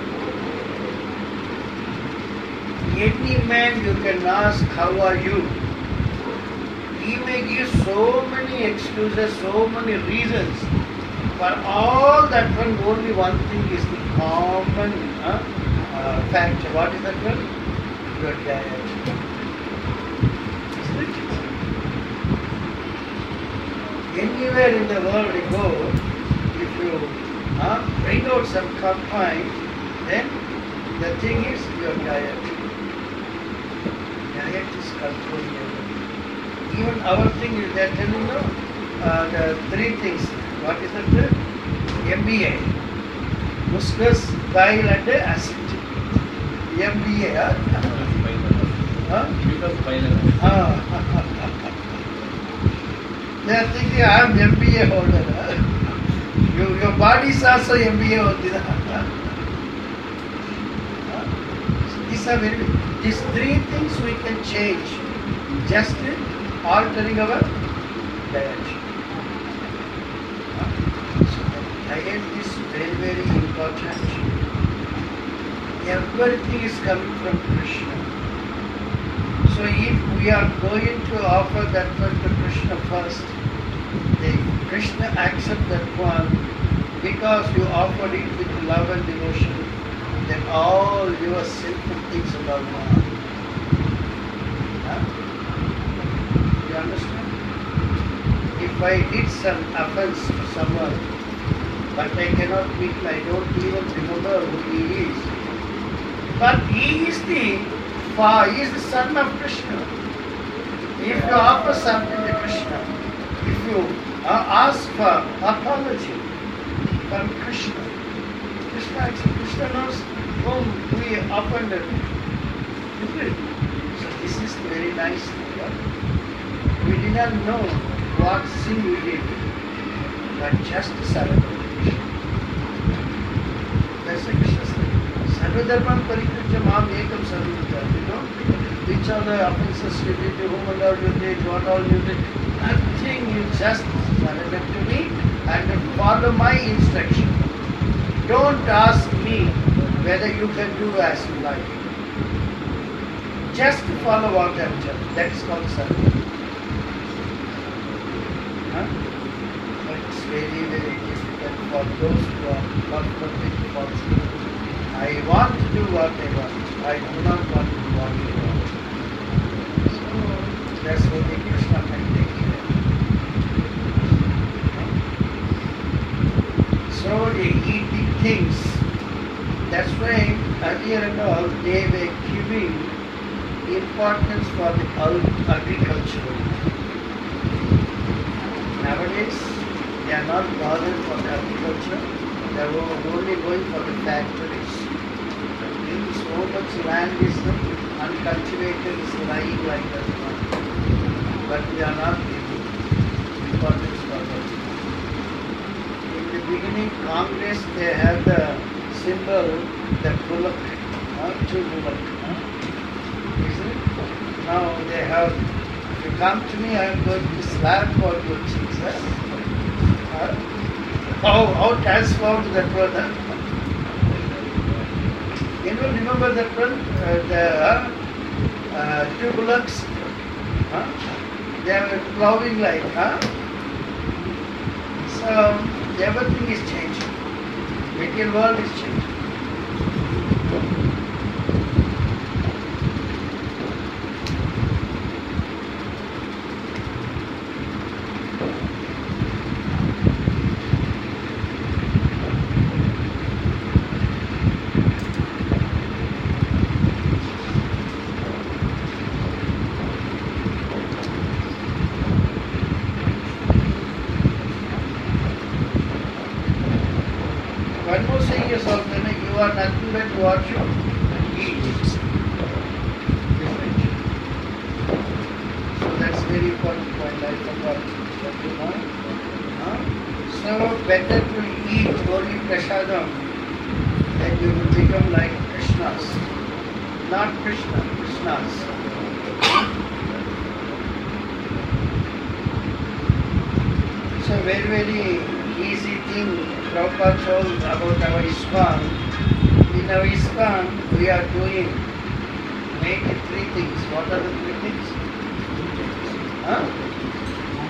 Any man you can ask, how are you? he may give so many excuses, so many reasons. For all that one, only one thing is the common fact. What is that one? Your diet. Isn't it? Anywhere in the world you go, if you bring out some complaint, then the thing is your diet. Diet is controlling everything. Even our thing is they are telling you the three things. What is that? MBA. Muscus, bile and acid. MBA. They are thinking I am MBA holder. Your body is also MBA holder. These three things we can change just altering our diet. Diet is very, very important. Everything is coming from Krishna. So if we are going to offer that one to Krishna first, then Krishna accept that one because you offered it with love and devotion, then all your sinful things are gone. You understand? If I did some offense to someone, but I cannot meet, I don't even remember who he is. But he is the son of Krishna. If you offer something to Krishna, if you ask for apology from Krishna, Krishna knows whom we offended. So this is very nice thing. We did not know what sin we did, but just surrender. That's the Krishna saying. Sarvadharman parikritya mam ekam sarvadharman. You know, which are the offenses you did, whom all you did, what all you did. Nothing, you just surrender to me and follow my instruction. Don't ask me whether you can do as you like. Just follow what I am telling. That is called surrender. But it's very, very difficult for those who are not perfect possible. I want to do what I want. I do not want to do what I want. So that's what the Krishna can take care. So they eat the things. That's why earlier and all they were giving importance for the agriculture. Nowadays, they are not bothered for the agriculture. They are only going for the factories. So much land is uncultivated, is lying like that. But they are not giving importance for that. In the beginning, Congress, they have the symbol, the bullock, two bullock. Isn't it? Now they have, if you come to me, I am going to slap for your cheeks. How transformed that brother. Can you remember that one? The two bullocks, they were plowing like, So everything is changing. Material world is changing. One more thing is also, you are nothing but what you eat. Different. So that's very important point. I forgot that you know. So better to eat only prasadam, then you will become like Krishnas. Not Krishna, Krishnas. So very, very easy thing Prabhupada told about our ISKCON. In our ISKCON, we are doing mainly three things. What are the three things?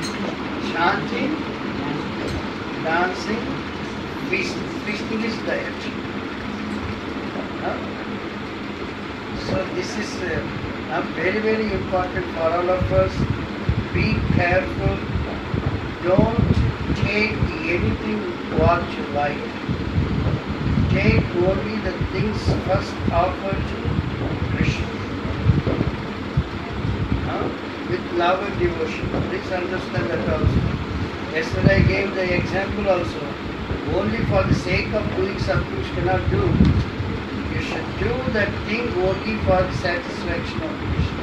chanting, dancing, feasting. Feasting is diet. Huh? So this is very, very important for all of us. Be careful. Don't take anything what you like. Take only the things first offered to Krishna. With love and devotion. Please understand that also. Yesterday I gave the example also. Only for the sake of doing something you cannot do. You should do that thing only for the satisfaction of Krishna.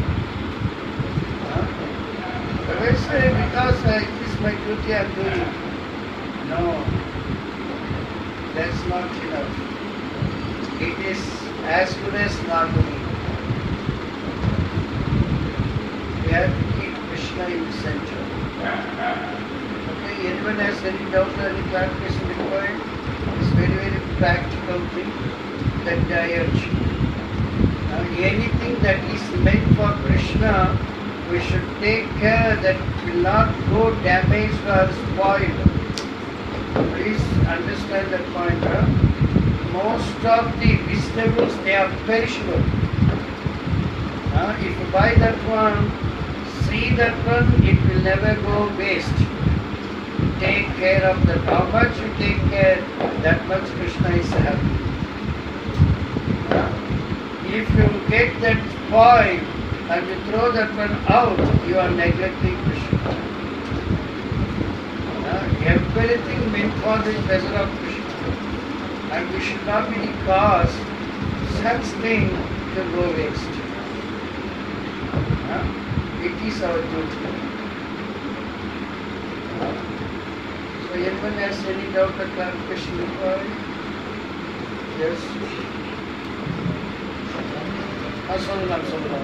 Otherwise, because it is my duty I am doing. No. That's not enough. It is as good as not doing. We have to keep Krishna in the center. Okay, anyone has any doubt or any clarification required? It's very, very practical thing that I urge. Anything that is meant for Krishna, we should take care that it will not go damaged or spoiled. Please understand that point. Most of the vegetables, they are perishable. If you buy that one, see that one, it will never go waste. Take care of that. How much you take care, that much Krishna is happy. If you get that spoil and you throw that one out, you are neglecting Krishna. Everything meant for the pleasure of Krishna. And we should not be the cause such thing to go waste. It is our duty. So anyone has any doubt or clarification required? Yes? சொல்லலாம் சொல்லலாம்.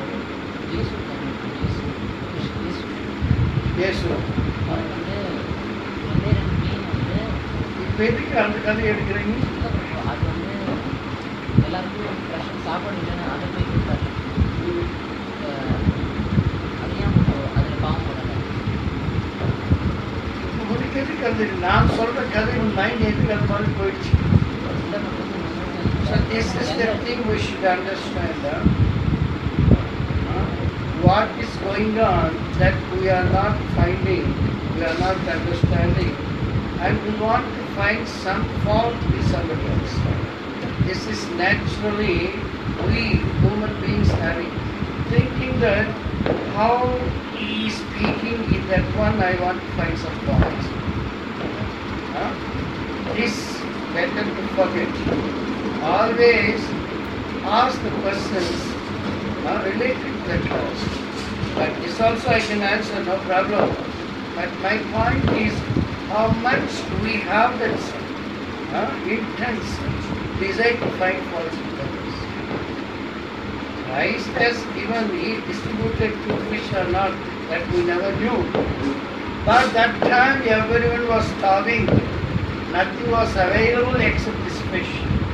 Yesu. இப்போ எதுக்கு அந்த கதை எடுக்கிறீங்க?
அது வந்து எல்லாருக்கும் பிரஷன் சாப்பாடு இல்லைன்னு அதை போய் கொடுத்தாரு. அது ஏன் அதில் பாவம் போடலை?
உனக்கு எதுக்கு அந்த நான் சொல்ற கதை உன் மைண்ட் எதுக்கு அந்த மாதிரி போயிடுச்சு? So this is the thing we should understand. What is going on that we are not finding, we are not understanding, and we want to find some fault with somebody else. This is naturally we human beings having, thinking that how he is speaking in that one, I want to find some fault. This better to forget. Always ask the questions related to that first. But this also I can answer, no problem. But my point is, how much do we have that intense desire to find faults in others? Christ has given, he distributed two fish or not, that we never knew. But that time everyone was starving. Nothing was available except this fish.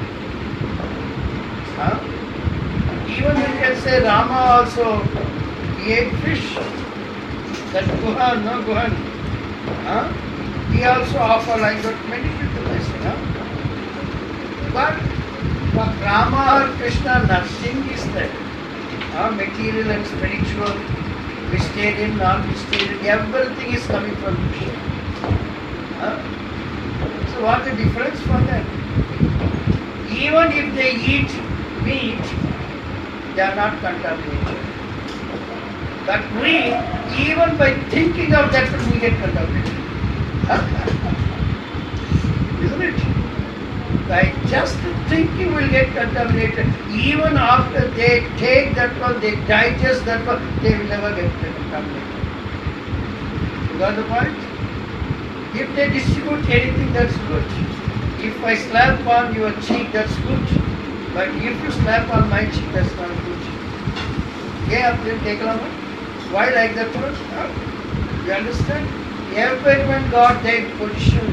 Even we can say Rama also, he ate fish. That Guhan, no Guhan. He also offered like that many people, I say. But for Rama or Krishna, nothing is there. Material and spiritual, vegetarian, non-vegetarian, everything is coming from Krishna. So what the difference for them? Even if they eat meat, they are not contaminated. But we, even by thinking of that, we get contaminated. Isn't it? By just thinking we'll get contaminated. Even after they take that one, they digest that one, they will never get contaminated. You got the point? If they distribute anything, that's good. If I slap on your cheek, that's good. But if you slap on my cheek, that's not good. Yeah, please take a look. Why like that one? You understand? Everyone got their position.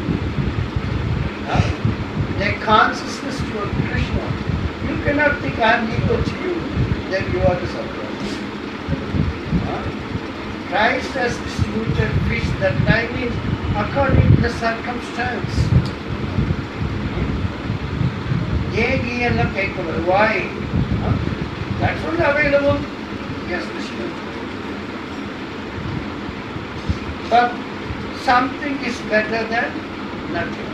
Their consciousness toward Krishna. You cannot think I am equal to you, then you are the surprise. Christ has distributed fish That time is according to the circumstance. Why? Huh? That's only available. Yes, Krishna. But something is better than nothing.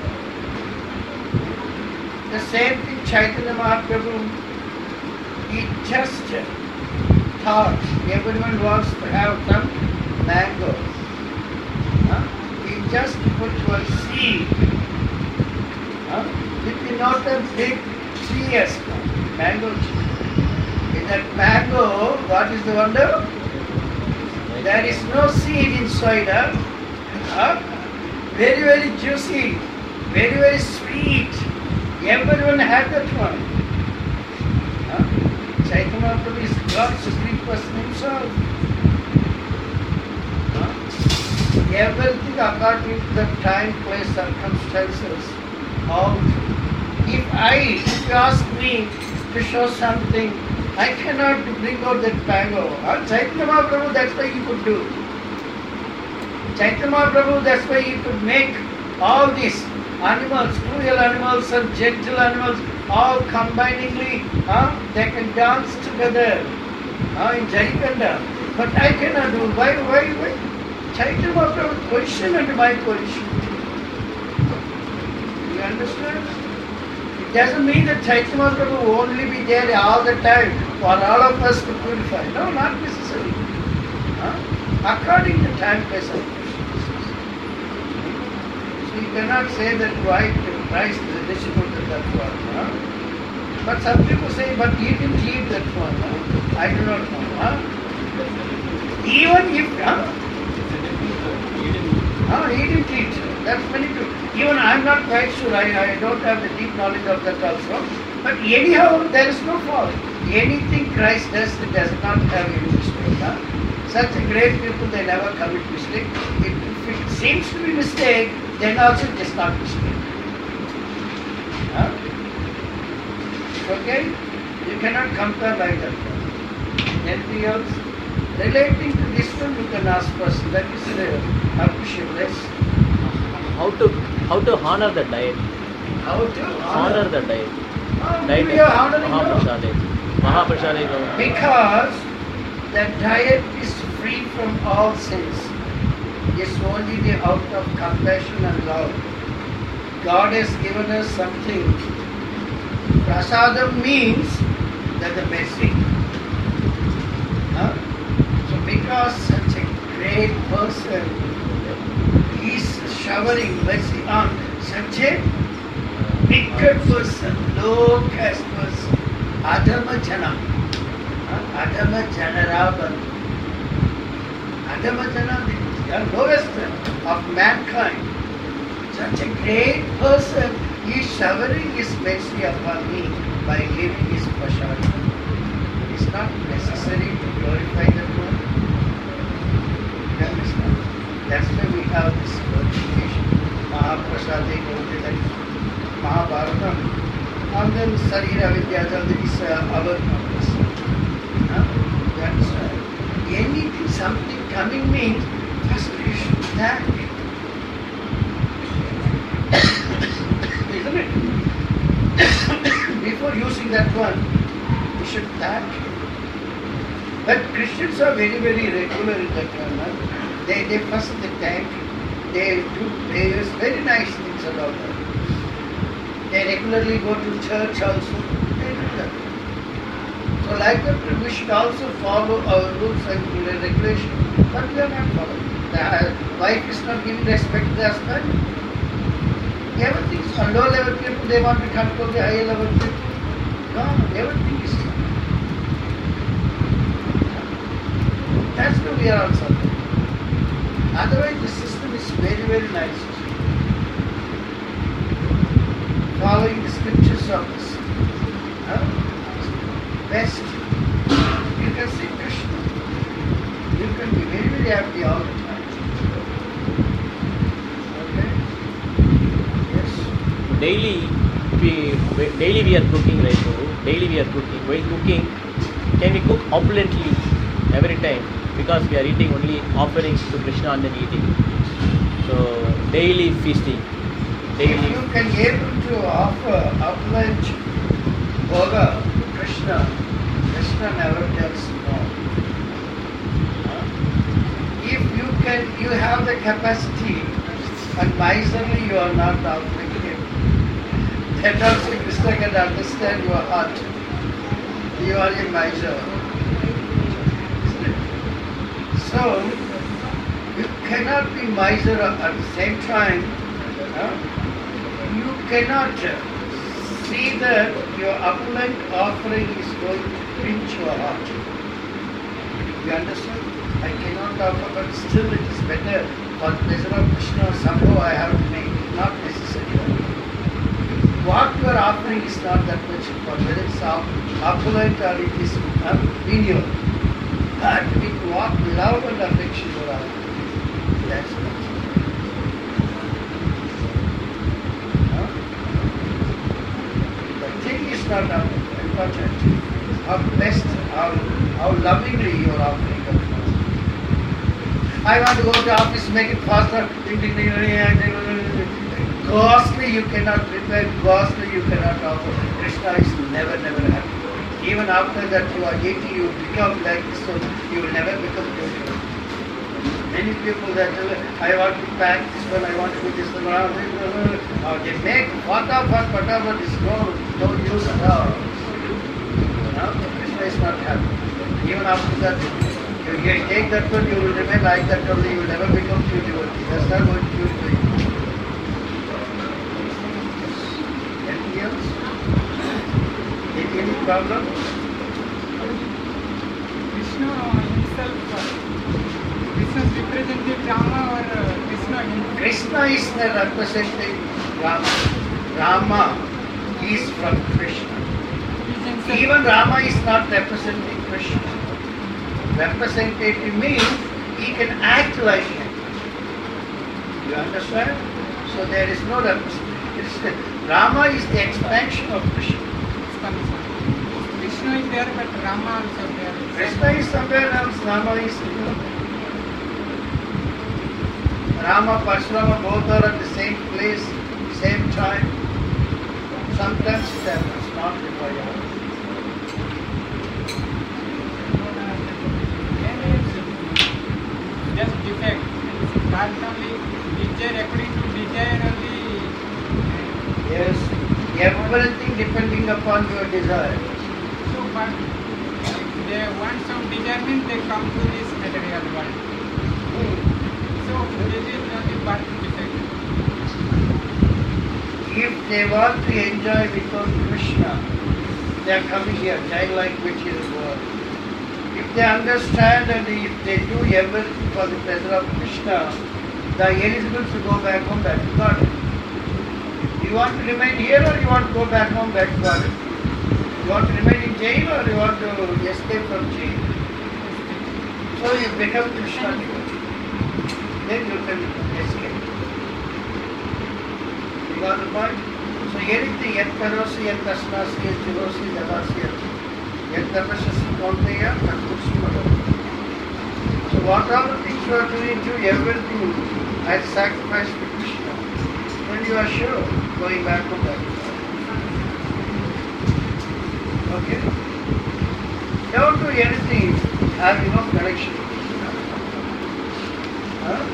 The same thing Chaitanya Mahaprabhu, he just thought everyone wants to have some mangoes. Huh? He just put one seed. Huh? It is not a big tree as mango tree. In that mango, what is the wonder? There is no seed inside. Very, very juicy, very, very sweet. Everyone had that one. Chaitanya Mahaprabhu is God's supreme person himself. Everything according to the time, place, circumstances. All. If you ask me to show something, I cannot bring out that mango. Chaitanya Mahaprabhu, that's why he could do. Chaitanya Mahaprabhu, that's why he could make all these animals, cruel animals and gentle animals, all combiningly, they can dance together in Jarikanda. But I cannot do. Why? Chaitanya Mahaprabhu's position and my position. You understand? It doesn't mean that Chaitanya Mahaprabhu will only be there all the time for all of us to purify. No, not necessarily. According to time, place, and so you cannot say that Christ is distributed that one. But some people say, but he didn't eat that one. I do not know. Even if he didn't eat. That's many people. Even I am not quite sure. I don't have the deep knowledge of that also. But anyhow, there is no fault. Anything Christ does, it does not have any mistake. Such a great people, they never commit mistake. If it seems to be mistake, then also it is not mistake. Okay? You cannot compare like that. Anything else? Relating to this one, you can ask person. That is appreciable.
How to honor the diet?
How to
Honor the diet. Diet
we are honoring
Mahaprasade.
because the diet is free from all sins. It's only the out of compassion and love. God has given us something. Prasadam means that the mercy. So because such a great person is showering mercy on such a wicked person, low caste person, Adama Jana. Adama Janaravan. Adama Jana, the lowest of mankind. Such a great person is showering his mercy upon me by giving his prasad. It's not necessary to glorify the Lord. You understand? That's why we have this glorification. Mahaprasade Gaudilai, Mahabharatam, and then Sarira Vidyajal, that is our purpose. You understand? Anything, something coming means, first you should thank. Isn't it? Before using that one, we should thank. But Christians are very, very regular in that one. They first they thank, they do prayers, very nice things about that. They regularly go to church also. They do that. So like that, we should also follow our rules and regulations. But we are not following. The wife is not giving respect to the husband. Everything is on low level people, they want to control the higher level people. No, everything is wrong. That's why we are also. Otherwise, the system is very, very nice. Following the scriptures of this best. You can see Krishna. You can be very, very happy all the time. Okay? Yes.
Daily we are cooking, right? Daily we are cooking. While cooking, can we cook opulently every time? Because we are eating only offerings to Krishna and then eating. So daily feasting,
If
daily.
you can able to offer uplanch bhoga to Krishna, Krishna never tells no. If you have the capacity and miserly you are not offering him, then also Krishna can understand your heart. You are a miser. So, you cannot be miser at the same time. You cannot see that your opulent offering is going to pinch your heart. You understand? I cannot offer, but still it is better for the pleasure of Krishna. Somehow I have to make it not necessary. What you are offering is not that much important, whether it's opulent or it is menial. But with what love and affection you are offering, that's not. The thing is not important. How best, how lovingly you are offering it. I want to go to office, make it faster, costly you cannot prepare, costly you cannot offer. Krishna is never happy. Even after that you are 80, you become like this, so you will never become beautiful. Many people that I want to pack this one, I want to do this one, they make whatever is no use at all. Krishna is not happy. Even after that, you take that one, you will remain like that only, you will never become beautiful. That's not going to do you. Anything else? Any problem?
Krishna himself, Krishna's representing Rama or Krishna himself?
Krishna is the representing Rama. Rama is from Krishna. Even Rama is not representing Krishna. Representative means he can act like him. You understand? So there is no representation. Rama is the expansion of Krishna.
Krishna is there, but Rama also there.
Krishna is somewhere else, Rama is somewhere. Rama, Parshurama both are at the same place, same time. Sometimes it happens, not required.
Just defect. Not only desire, according to desire only.
Yes, everything depending upon your desire.
So, but if they want some desire means they come to this material world. So, this is only birth defect.
If they want to enjoy without Krishna, they are coming here, childlike material world. If they understand and if they do everything for the pleasure of Krishna, they are eligible to go back home, back to God. You want to remain here or you want to go back home, back to God? You want to remain in jail or you want to escape from jail? So you become Krishna devotee. Then you can escape. You got the point? So anything, yet karosi, yet tasnasi, yet jirosi, dadasi, yet tapasasi, konteya, tatkusumadam. So what all the things you are doing, do everything as sacrifice to Krishna. Then you are sure going back to that. Okay? Don't do anything, have enough connection to Krishna. Huh?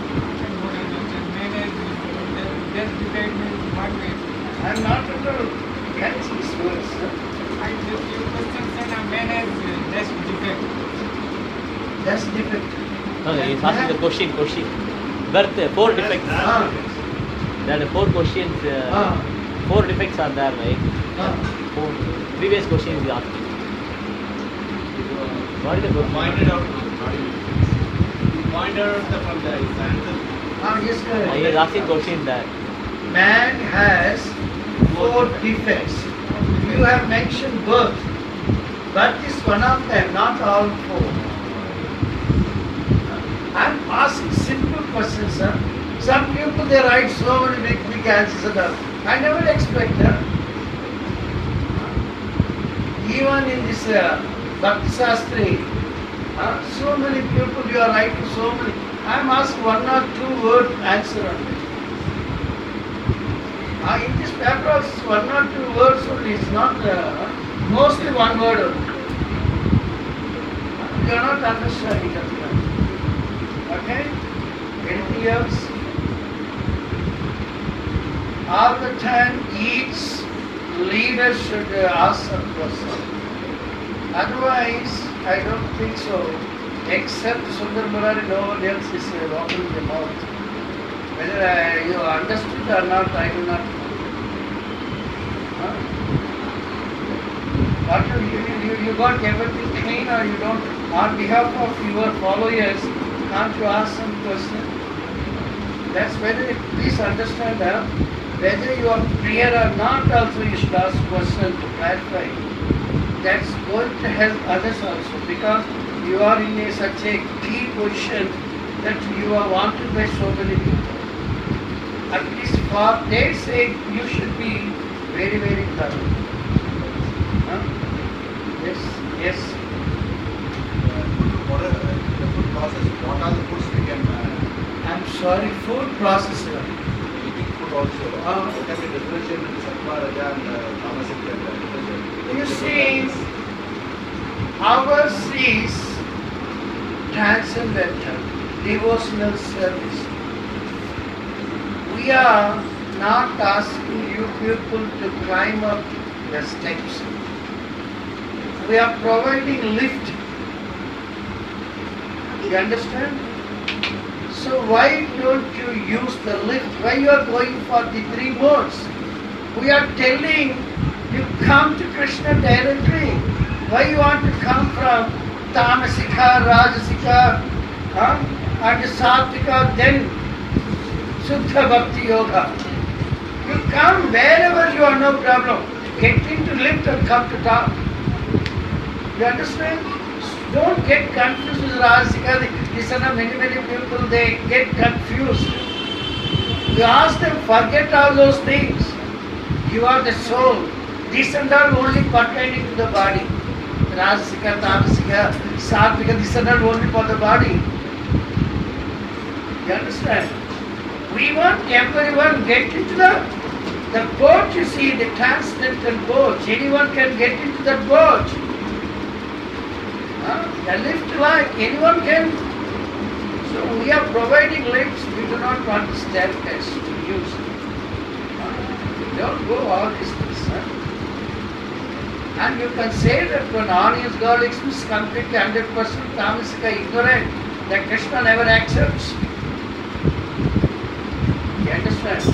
Just defect means what way?
I am not at all against these words.
I just give questions and a man has just defect.
That's defect.
No, he's asking the question. Birth, 4 defects. There are 4 questions. 4 defects are there, right? 4 previous questions he asked. What is the question?
Pointed out, not even. He pointed out from the his answer.
Yes, correct.
He is asking question that.
Man has 4 defects. You have mentioned birth. Birth is one of them, not all 4. I am asking simple questions, sir. Some people they write so many big answers and all. I never expect that. Even in this Bhakti Shastri, so many people you are writing so many. I am asked 1 or 2 word answer on it. In this paper also 1 or 2 words only, it's not mostly 1 word only. You are not understanding that. Okay? Anything else? All the time each leader should ask some question. Otherwise, I don't think so. Except Sundar Murari, no one else is opening the mouth. Whether you understood or not, I do not know. What you got everything clean or you don't? On behalf of your followers, can't you ask some question? That's whether, please understand whether you are clear or not also you should ask question to clarify. That's going to help others also because you are in such a key position that you are wanted by so many people. At least for their sake, you should be very, very thorough. Yes.
For the food process, what are the foods we can
I'm sorry, food processor.
eating food also? How can we differentiate between Sattva, Raja and Tamasic and
You see, ours is transcendental, devotional service. We are not asking you people to climb up the steps. We are providing lift. You understand? So why don't you use the lift? Why you are going for the 3 modes? We are telling you come to Krishna directly. Why you want to come from Tamasika, Rajasika, and Sattvika, then Suddha Bhakti Yoga. You come wherever you are, no problem. Get into lift and come to top. You understand? Don't get confused with Rajasika. Listen, many people, they get confused. You ask them, forget all those things. You are the soul. These and all only pertaining to the body. Rajasika, Tamasika, Sattvika, these and all only for the body. You understand? We want everyone get into the boat, you see, the transcendental boat. Anyone can get into that boat. The lift like anyone can. So we are providing lifts. We do not want the staircase to use. Don't go all these things. And you can say that when onions, garlics is completely 100% Tamasika ignorant, that Krishna never accepts. You understand?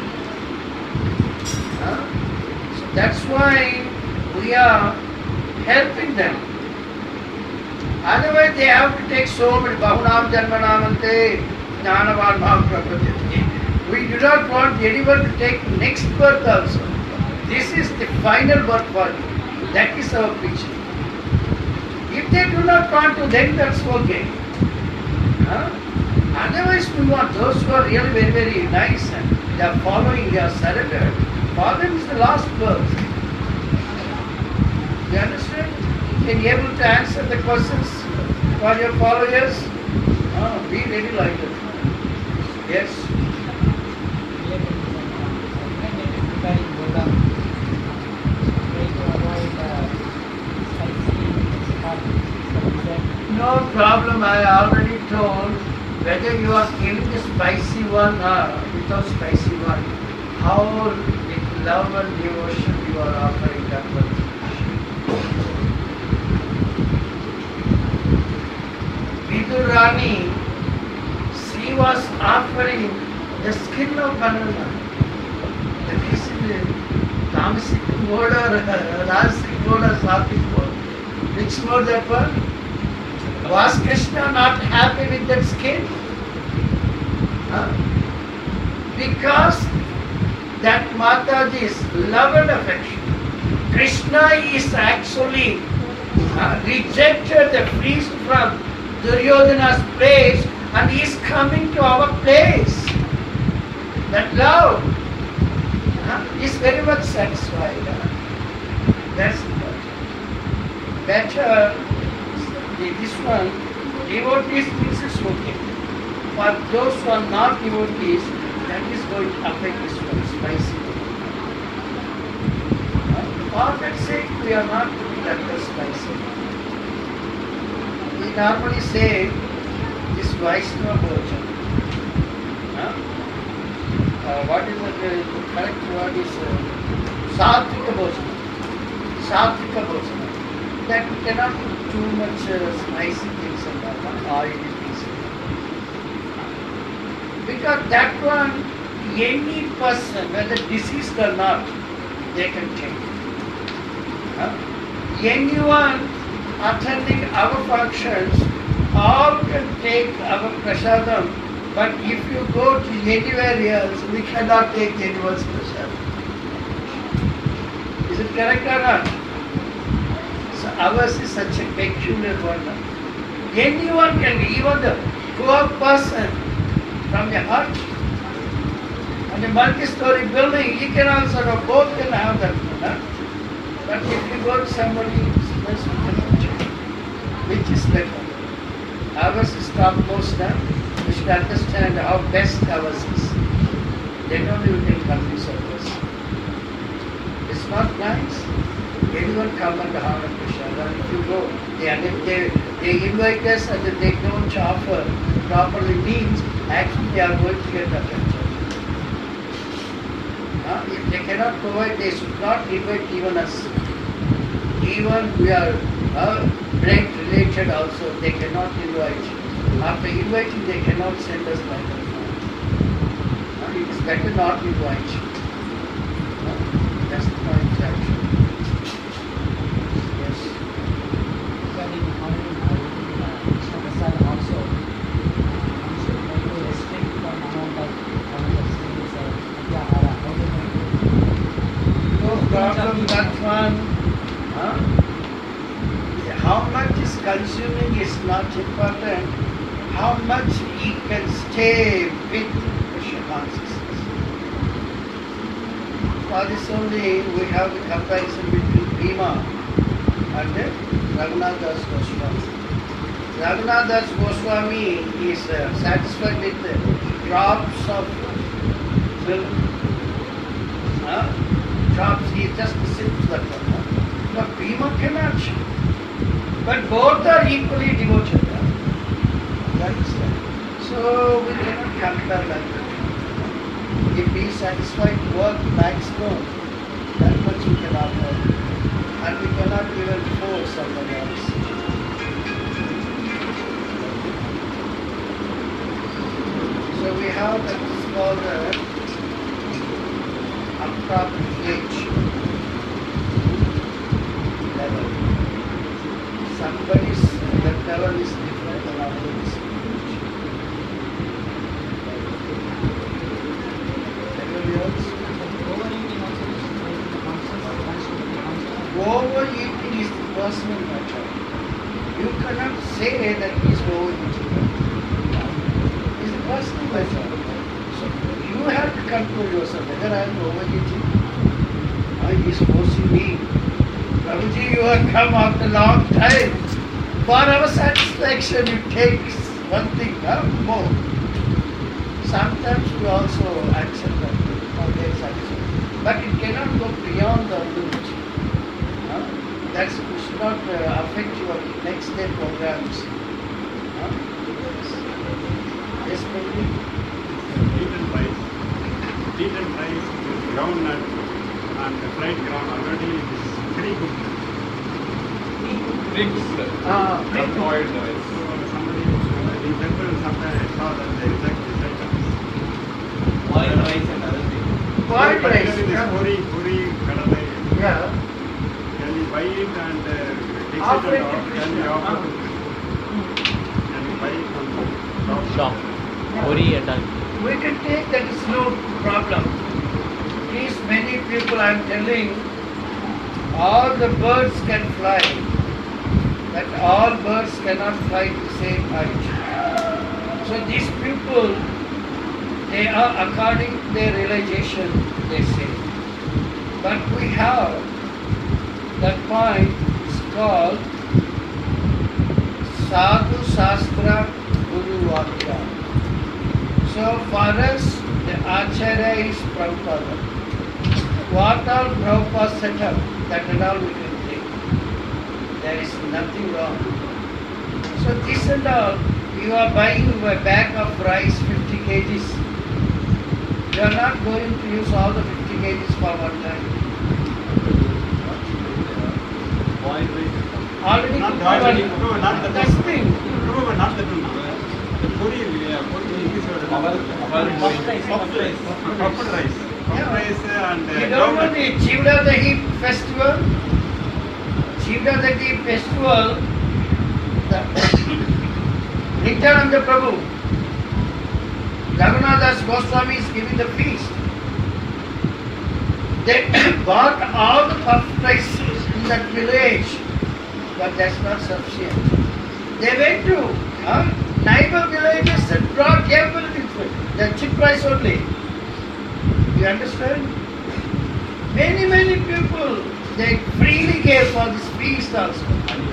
So that's why we are helping them. Otherwise they have to take so many Bahunam Janmanamante, Jnanavan Mahaprabhati. We do not want anyone to take next birth also. This is the final birth for you. That is our preaching. If they do not want to, then that's okay. Otherwise we want those who are really very, very nice and they are following, they are surrendered. For them is the last birth. You understand? Can you able to answer the questions for your followers? Be ready like that. Yes.
Preparing yoga, trying to avoid spicy,
No problem, I already told whether you are killing the spicy one or without spicy one, how with love and devotion you are offering that one. Vidurani, she was offering the skin of banana. That is in the Tamasic mode or Rajasic mode or Sattvic mode. Which mode that one? Was Krishna not happy with that skin? Because that Mataji's love and affection. Krishna is actually rejected the priest from Duryodhana's place and he is coming to our place. That love is very much satisfied. That's important. Better this one, devotees thinks it's okay. for those who are not devotees, that is going to affect this one, spicy. For that sake, we are not to be that spicy. We normally say this Vaishnava Bhojan. What is the correct word is Satvika Bhojan. Satvika Bhojan. That we cannot put too much spicy things in that, oily things. Because that one, any person, whether deceased or not, they can take. Anyone attending our functions, all can take our prasadam, but if you go to anywhere else, we cannot take anyone's prasadam. Is it correct or not? So ours is such a peculiar one. Anyone can, even the poor person from the hut and a multi-story building, he can also, both can have that. But if you go to somebody else, we cannot check. Which is better? Ours is topmost now. We should understand how best ours is. Then only we can convince others. It's not nice. Anyone come and honor Krishna. If you go, they invite us and they don't offer properly means, actually they are going to get affected. If they cannot provide, they should not invite even us. Even we are blood related also, they cannot invite. After inviting, they cannot send us back and forth. It is better not invite. That's the point actually. Yes.
But in honoring Krishna Prasad also, we should try to restrict the amount of sweets or atyahara.
No problem, that one. How much is consuming is not important. How much he can stay with Krishna consciousness. For this only we have the comparison between Bhima and Raghunath Das Goswami. Raghunath Das Goswami is satisfied with drops of milk. Drops, he just sips that one. But Bhima cannot. But both are equally devoted. So we cannot compare like that. If he is satisfied to work maximum, that much we can offer. And we cannot even force somebody else. So we have that is called appropriate level. Somebody's that level is different than others. Anybody else? Overeating is the personal matter. You cannot say that he is overeating. It is a personal matter. So you have to control yourself whether I am overeating or he is forcing me. Prabhuji, you have come after a long time. For our satisfaction, you take one thing, more. Sometimes we also accept that for their satisfaction. But it cannot go beyond the limit. That should not affect your next day programs. Yes, Prabhuji?
Beaten rice, groundnut, and fried ground already is very good.
Boiled rice.
So somebody in temple sometimes I saw that they reject this item.
Boiled rice and other things.
Boiled rice.
This puri, kadalai.
Yeah.
Can you buy it and take
Offer
it
it to
and can you
Krishna.
offer to can you buy it from
Shop. Puri and all.
We can take that, is no problem. These many people I am telling, all the birds can fly, but all birds cannot fly to the same height. So these people, they are according to their realization, they say. But we have that point, it's called Sadhu Shastra Guru Vakya. So for us, the Acharya is Prabhupada. What all Prabhupada set up, that and all we can take. There is nothing wrong. So this and all, you are buying a bag of rice 50 kgs. You are not going to use all the 50 kgs for one time.
Boiled rice.
Already
Not
cooked
boiled,
one.
no, not the
That's the thing.
No, but not the two. The puri, puri English word. Puffed rice. Puffed rice.
Yeah.
Puffed rice and
You don't know the Chivda Dahi festival? Chivda Dahi festival, the Nityananda Prabhu, Raghunath Goswami is giving the feast. They bought all the puffed rice in that village, but that's not sufficient. They went to neighbor villages and brought everything, the cheap price only. You understand? Many people, they freely gave for this feast also.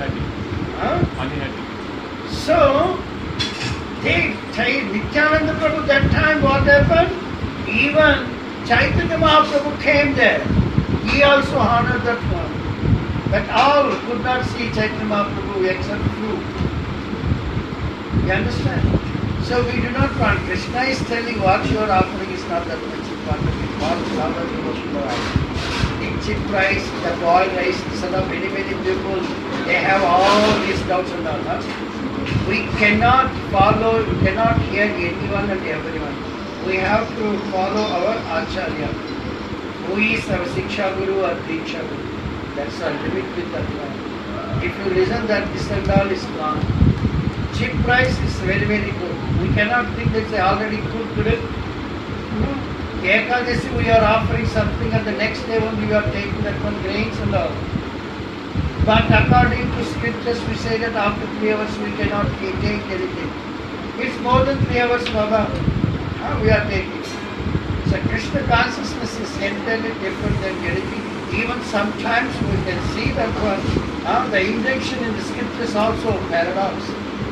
So, they Nityananda Prabhu that time what happened? Even Chaitanya Mahaprabhu came there. He also honored that one. But all could not see Chaitanya Mahaprabhu except few. You understand? So we do not want. Krishna is telling what you are offering is not that much important. What Lava devotion you are offering. The cheap rice, the boiled rice, instead of many people, they have all these doubts and all. Huh? We cannot follow, we cannot hear anyone and everyone. We have to follow our Acharya, who is our Siksha Guru or Diksha Guru. That's our limit with that one. If you listen that this and all is gone. Cheap price is very good. We cannot think that they already cooked it. No. Ekadasi we are offering something and the next day only we are taking that one grains and all. But according to scriptures we say that after 3 hours we cannot take anything. It's more than 3 hours, Baba. We are taking. So Krishna consciousness is entirely different than anything. Even sometimes we can see that one. The intention in the scriptures also paradox.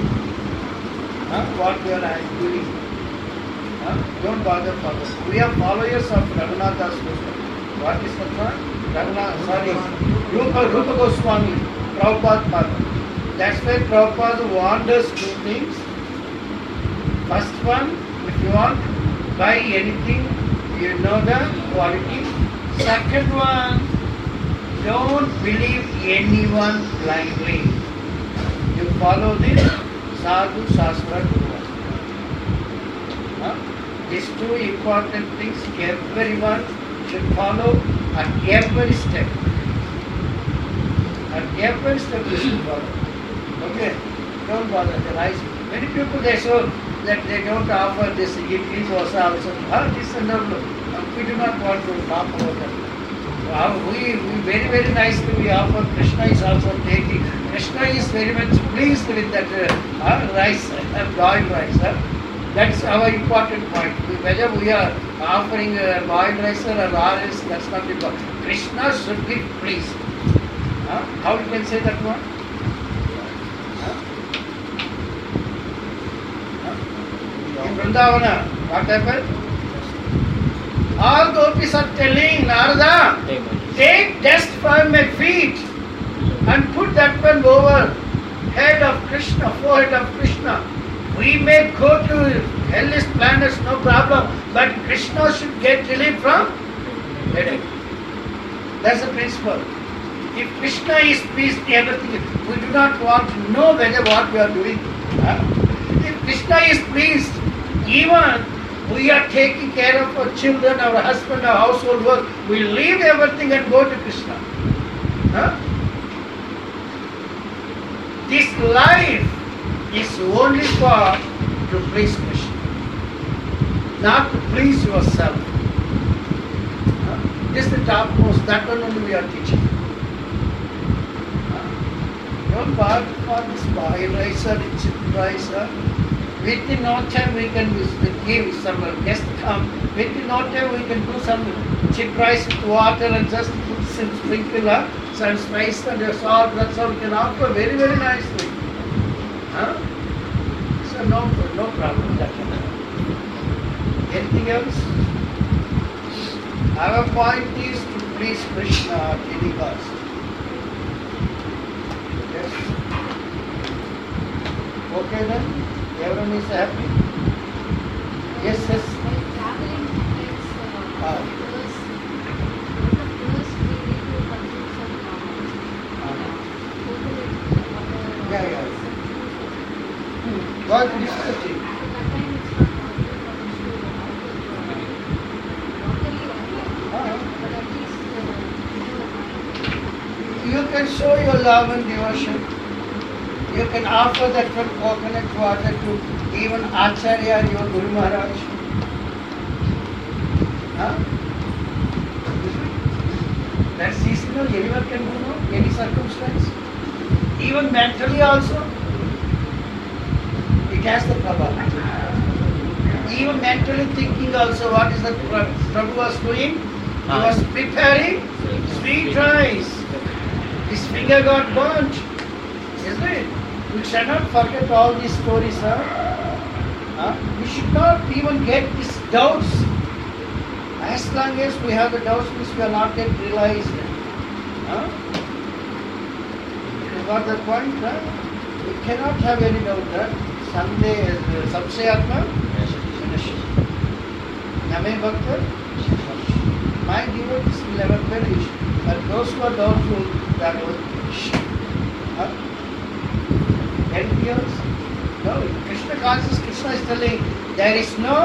What we are doing. Don't bother for us. We are followers of Raghunath Das Goswami. What is that one? Rupa Goswami, Prabhupada. That's why Prabhupada warned us 2 things. First one, if you want to buy anything, you know the quality. Second one, don't believe anyone blindly. You follow this Sadhu Sastra Guru. These 2 important things everyone should follow at every step. At every step you should follow. Okay? Don't bother the rice. Many people they show that they don't offer this idli dosa also. This and that. We do not want to talk about that. We very nicely we offer. Krishna is also taking. Krishna is very much pleased with that rice, boiled rice. That's our important point. Whether we are offering boiled rice or raw rice, that's not important. Krishna should be pleased. How you can say that one? In Vrindavana, what happened? All gopis are telling Narada, take dust from my feet and put that one over head of Krishna, forehead of Krishna. We may go to hellish planets, no problem, but Krishna should get relief from headache. That's the principle. If Krishna is pleased, everything, we do not want to know whether what we are doing. If Krishna is pleased, even we are taking care of our children, our husband, our household work, we leave everything and go to Krishna. This life is only for to please Krishna, not to please yourself. This is the topmost, that one only we are teaching. Don't bother for this boiled rice or chicken rice. Within no time we can give some guest come. Within no time we can do some chicken rice with water and just put some sprinkle, some spice and salt. That's how we can offer very nicely. So no problem. That Anything else? Our point is to please Krishna, demigod. Yes. Okay then? Everyone is happy? Yes, yes.
While traveling, it's
Ah.
first we need to consume some
Yeah, yeah. What is the thing?
At that time it's not possible for us to
Ah.
but at least
You can show your love and devotion. You can offer that from coconut water to even Acharya, your Guru Maharaj. Huh? That's seasonal, anyone can do no, any circumstance. Even mentally also, it has the power. Even mentally thinking also, what is that Prabhu was doing? He was preparing sweet rice. His finger got burnt. Isn't it? We should not forget all these stories, huh? We should not even get these doubts. As long as we have the doubts, means we are not yet realized. Huh? You got the point, huh? We cannot have any doubt, huh? Someday, Samsayatma, Name Bhakta, my devotees will never perish. But those who are doubtful, that will perish. Huh? Anything else? No. Krishna consciousness, Krishna is telling there is no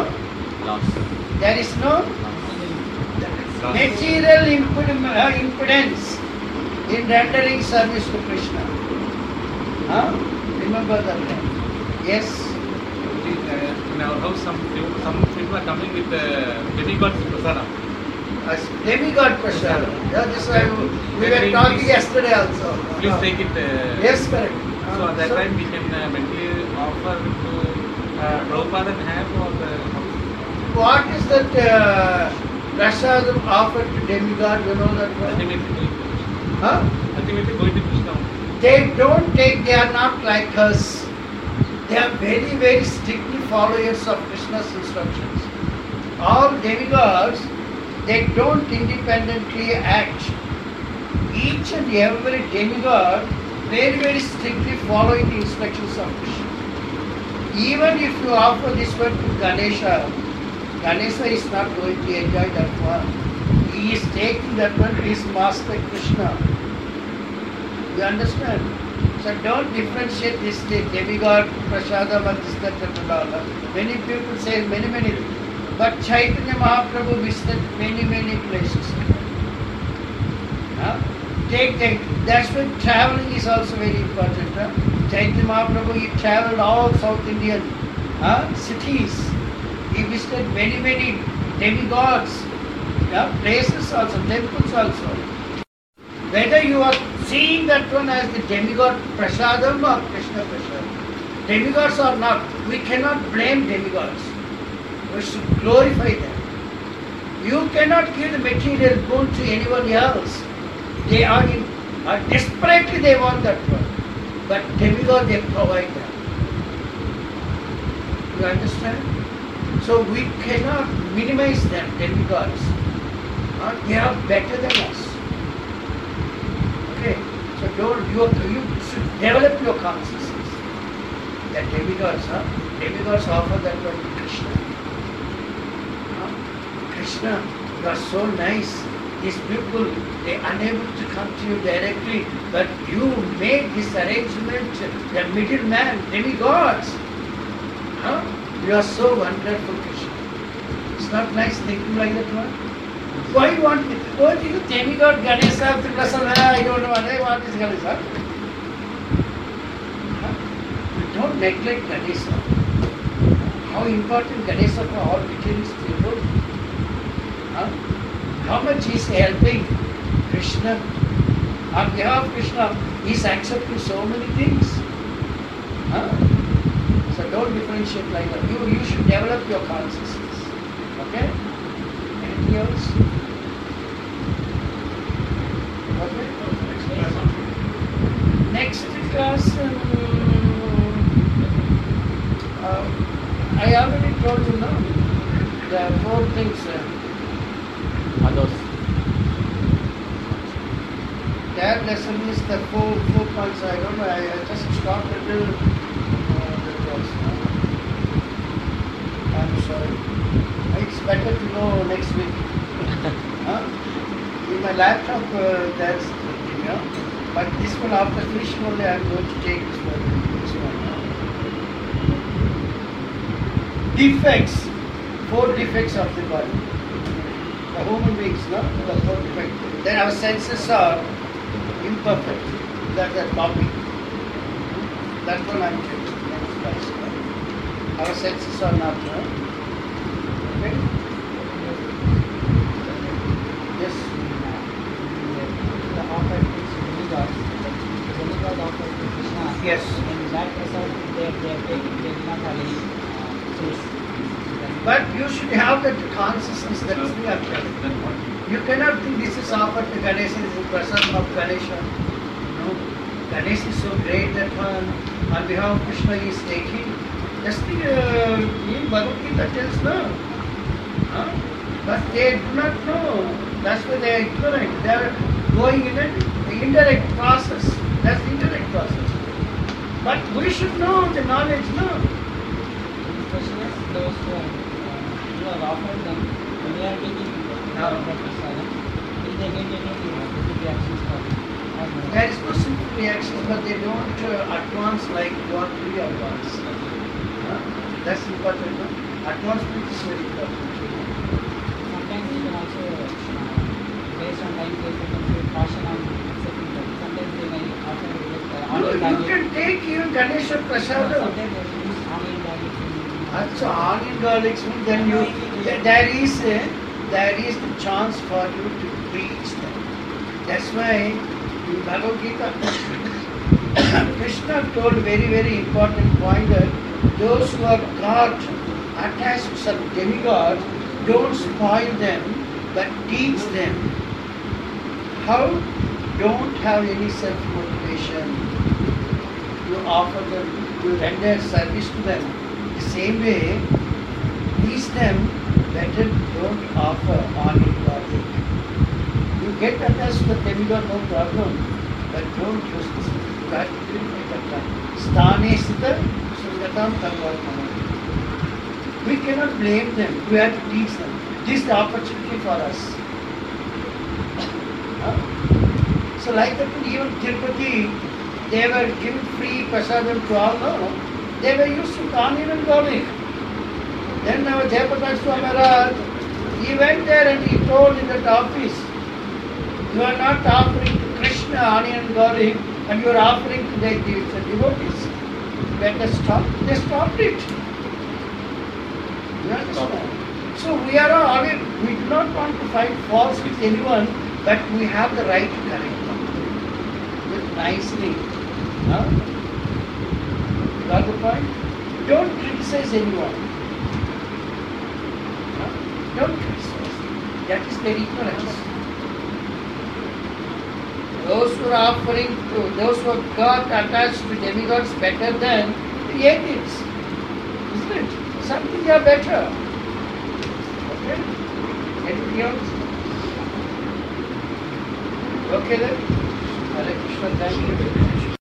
material impedance in rendering service to Krishna. Huh? Remember that. Yes.
In our house, some people are coming with demigod prasadam.
As demigod prasad. Yeah, this we were talking yesterday also.
Please take it.
Yes, correct.
So at that time we can mentally offer to Prabhupada and have or
What is that prasadam offered to demigod? You know that one?
ultimately
Huh?
going to Krishna.
They don't take, they are not like us. They are very, very strictly followers of Krishna's instructions. All demigods, they don't independently act. Each and every demigod very, very strictly following the instructions of Krishna. Even if you offer this one to Ganesha, Ganesha is not going to enjoy that one. He is taking that one to his master Krishna. You understand? So don't differentiate this demigod, prasadam and this, that and all. Many people say many things. But Chaitanya Mahaprabhu visited many places. Huh? That's why traveling is also very important. Huh? Chaitanya Mahaprabhu, he traveled all South Indian cities. He visited many demigods, places also, temples also. Whether you are seeing that one as the demigod prasadam or Krishna prasadam, demigods or not, we cannot blame demigods. We should glorify them. You cannot give the material boon to anyone else. They are desperately they want that one. But demigod they provide them. You understand? So we cannot minimize them, demigods. They are better than us. Okay? So you should develop your consciousness. That demigods offer that one to Krishna. Krishna, you are so nice. These people, they are unable to come to you directly, but you made this arrangement, the middleman, demigods. You are so wonderful, Krishna. It's not nice thinking like that one. Why do you demigod Ganesha, Prasada, I don't know, what is Ganesha? Don't neglect Ganesha. How important Ganesha for all materialist people. How much he is helping Krishna. On behalf of Krishna, he is accepting so many things. So don't differentiate like that. You should develop your consciousness. Okay? Anything else? Okay? Next class, I already told you now. the four things.
Are those?
That lesson is the four points. I don't know. I just stopped at the was. I'm sorry. It's better to know next week. Huh? In my laptop, that's you know. But this one, after finishing only, I'm going to take this one. Defects. 4 defects of the body. The human beings, no? The 4 defects. Then our senses are imperfect. That's the topic. That one I'm taking. Our senses are not, no? Okay? Yes.
The offer is demigods. Demigod offer to Krishna.
Yes.
In that result, they do not have any source.
But you should have that consciousness that is the object. You cannot think this is offered to Ganesha, this is prasadam of Ganesha. No. Ganesha is so great that one on behalf of Krishna he is taking. That's the in Bhagavad Gita tells no. Huh? But they do not know. That's why they are ignorant. They are going in an indirect process. That's the indirect process. But we should know the knowledge, no?
The question is those who have offered them, when they are taking that prasadam, will they get any reactions from it?
There is no simple reactions, but they don't advance like what we advance. That's important. No? Advancement is very important.
Sometimes you can also, based on time, they can caution on accepting that. Sometimes they may offer
You can take even Ganesha Prasadam.
Sometimes they use onion garlic.
So onion garlic, then there is the chance for you to preach them. That's why in Bhagavad Gita, Krishna told very, very important point that those who are got attached to some demigod, don't spoil them, but teach them. How? Don't have any self-motivation. You offer them, you render service to them. The same way, teach them better don't offer onion garlic. You get attached to the demigod, no problem, but don't use this. You have to purify that time. Sthane sita sungatam tanvartana. We cannot blame them. We have to teach them. This is the opportunity for us. So like that even Tirupati, they were giving free prasadam to all, no? They were using onion and garlic. Then our Jayapataka Swami Maharaj, he went there and he told in that office, you are not offering to Krishna onion and garlic, and you are offering to the devotees. Better stop. They stopped it. You understand? So we are all, we do not want to find faults with anyone, but we have the right to correct them. With nicely. Huh? Got the point? Don't criticize anyone. Huh? Don't criticize. That is their ignorance. Those who are offering to, those who have got attached to demigods better than the atheists. Isn't it? Something are better. Okay? Anything else? Okay then? Hare Krishna, thank you.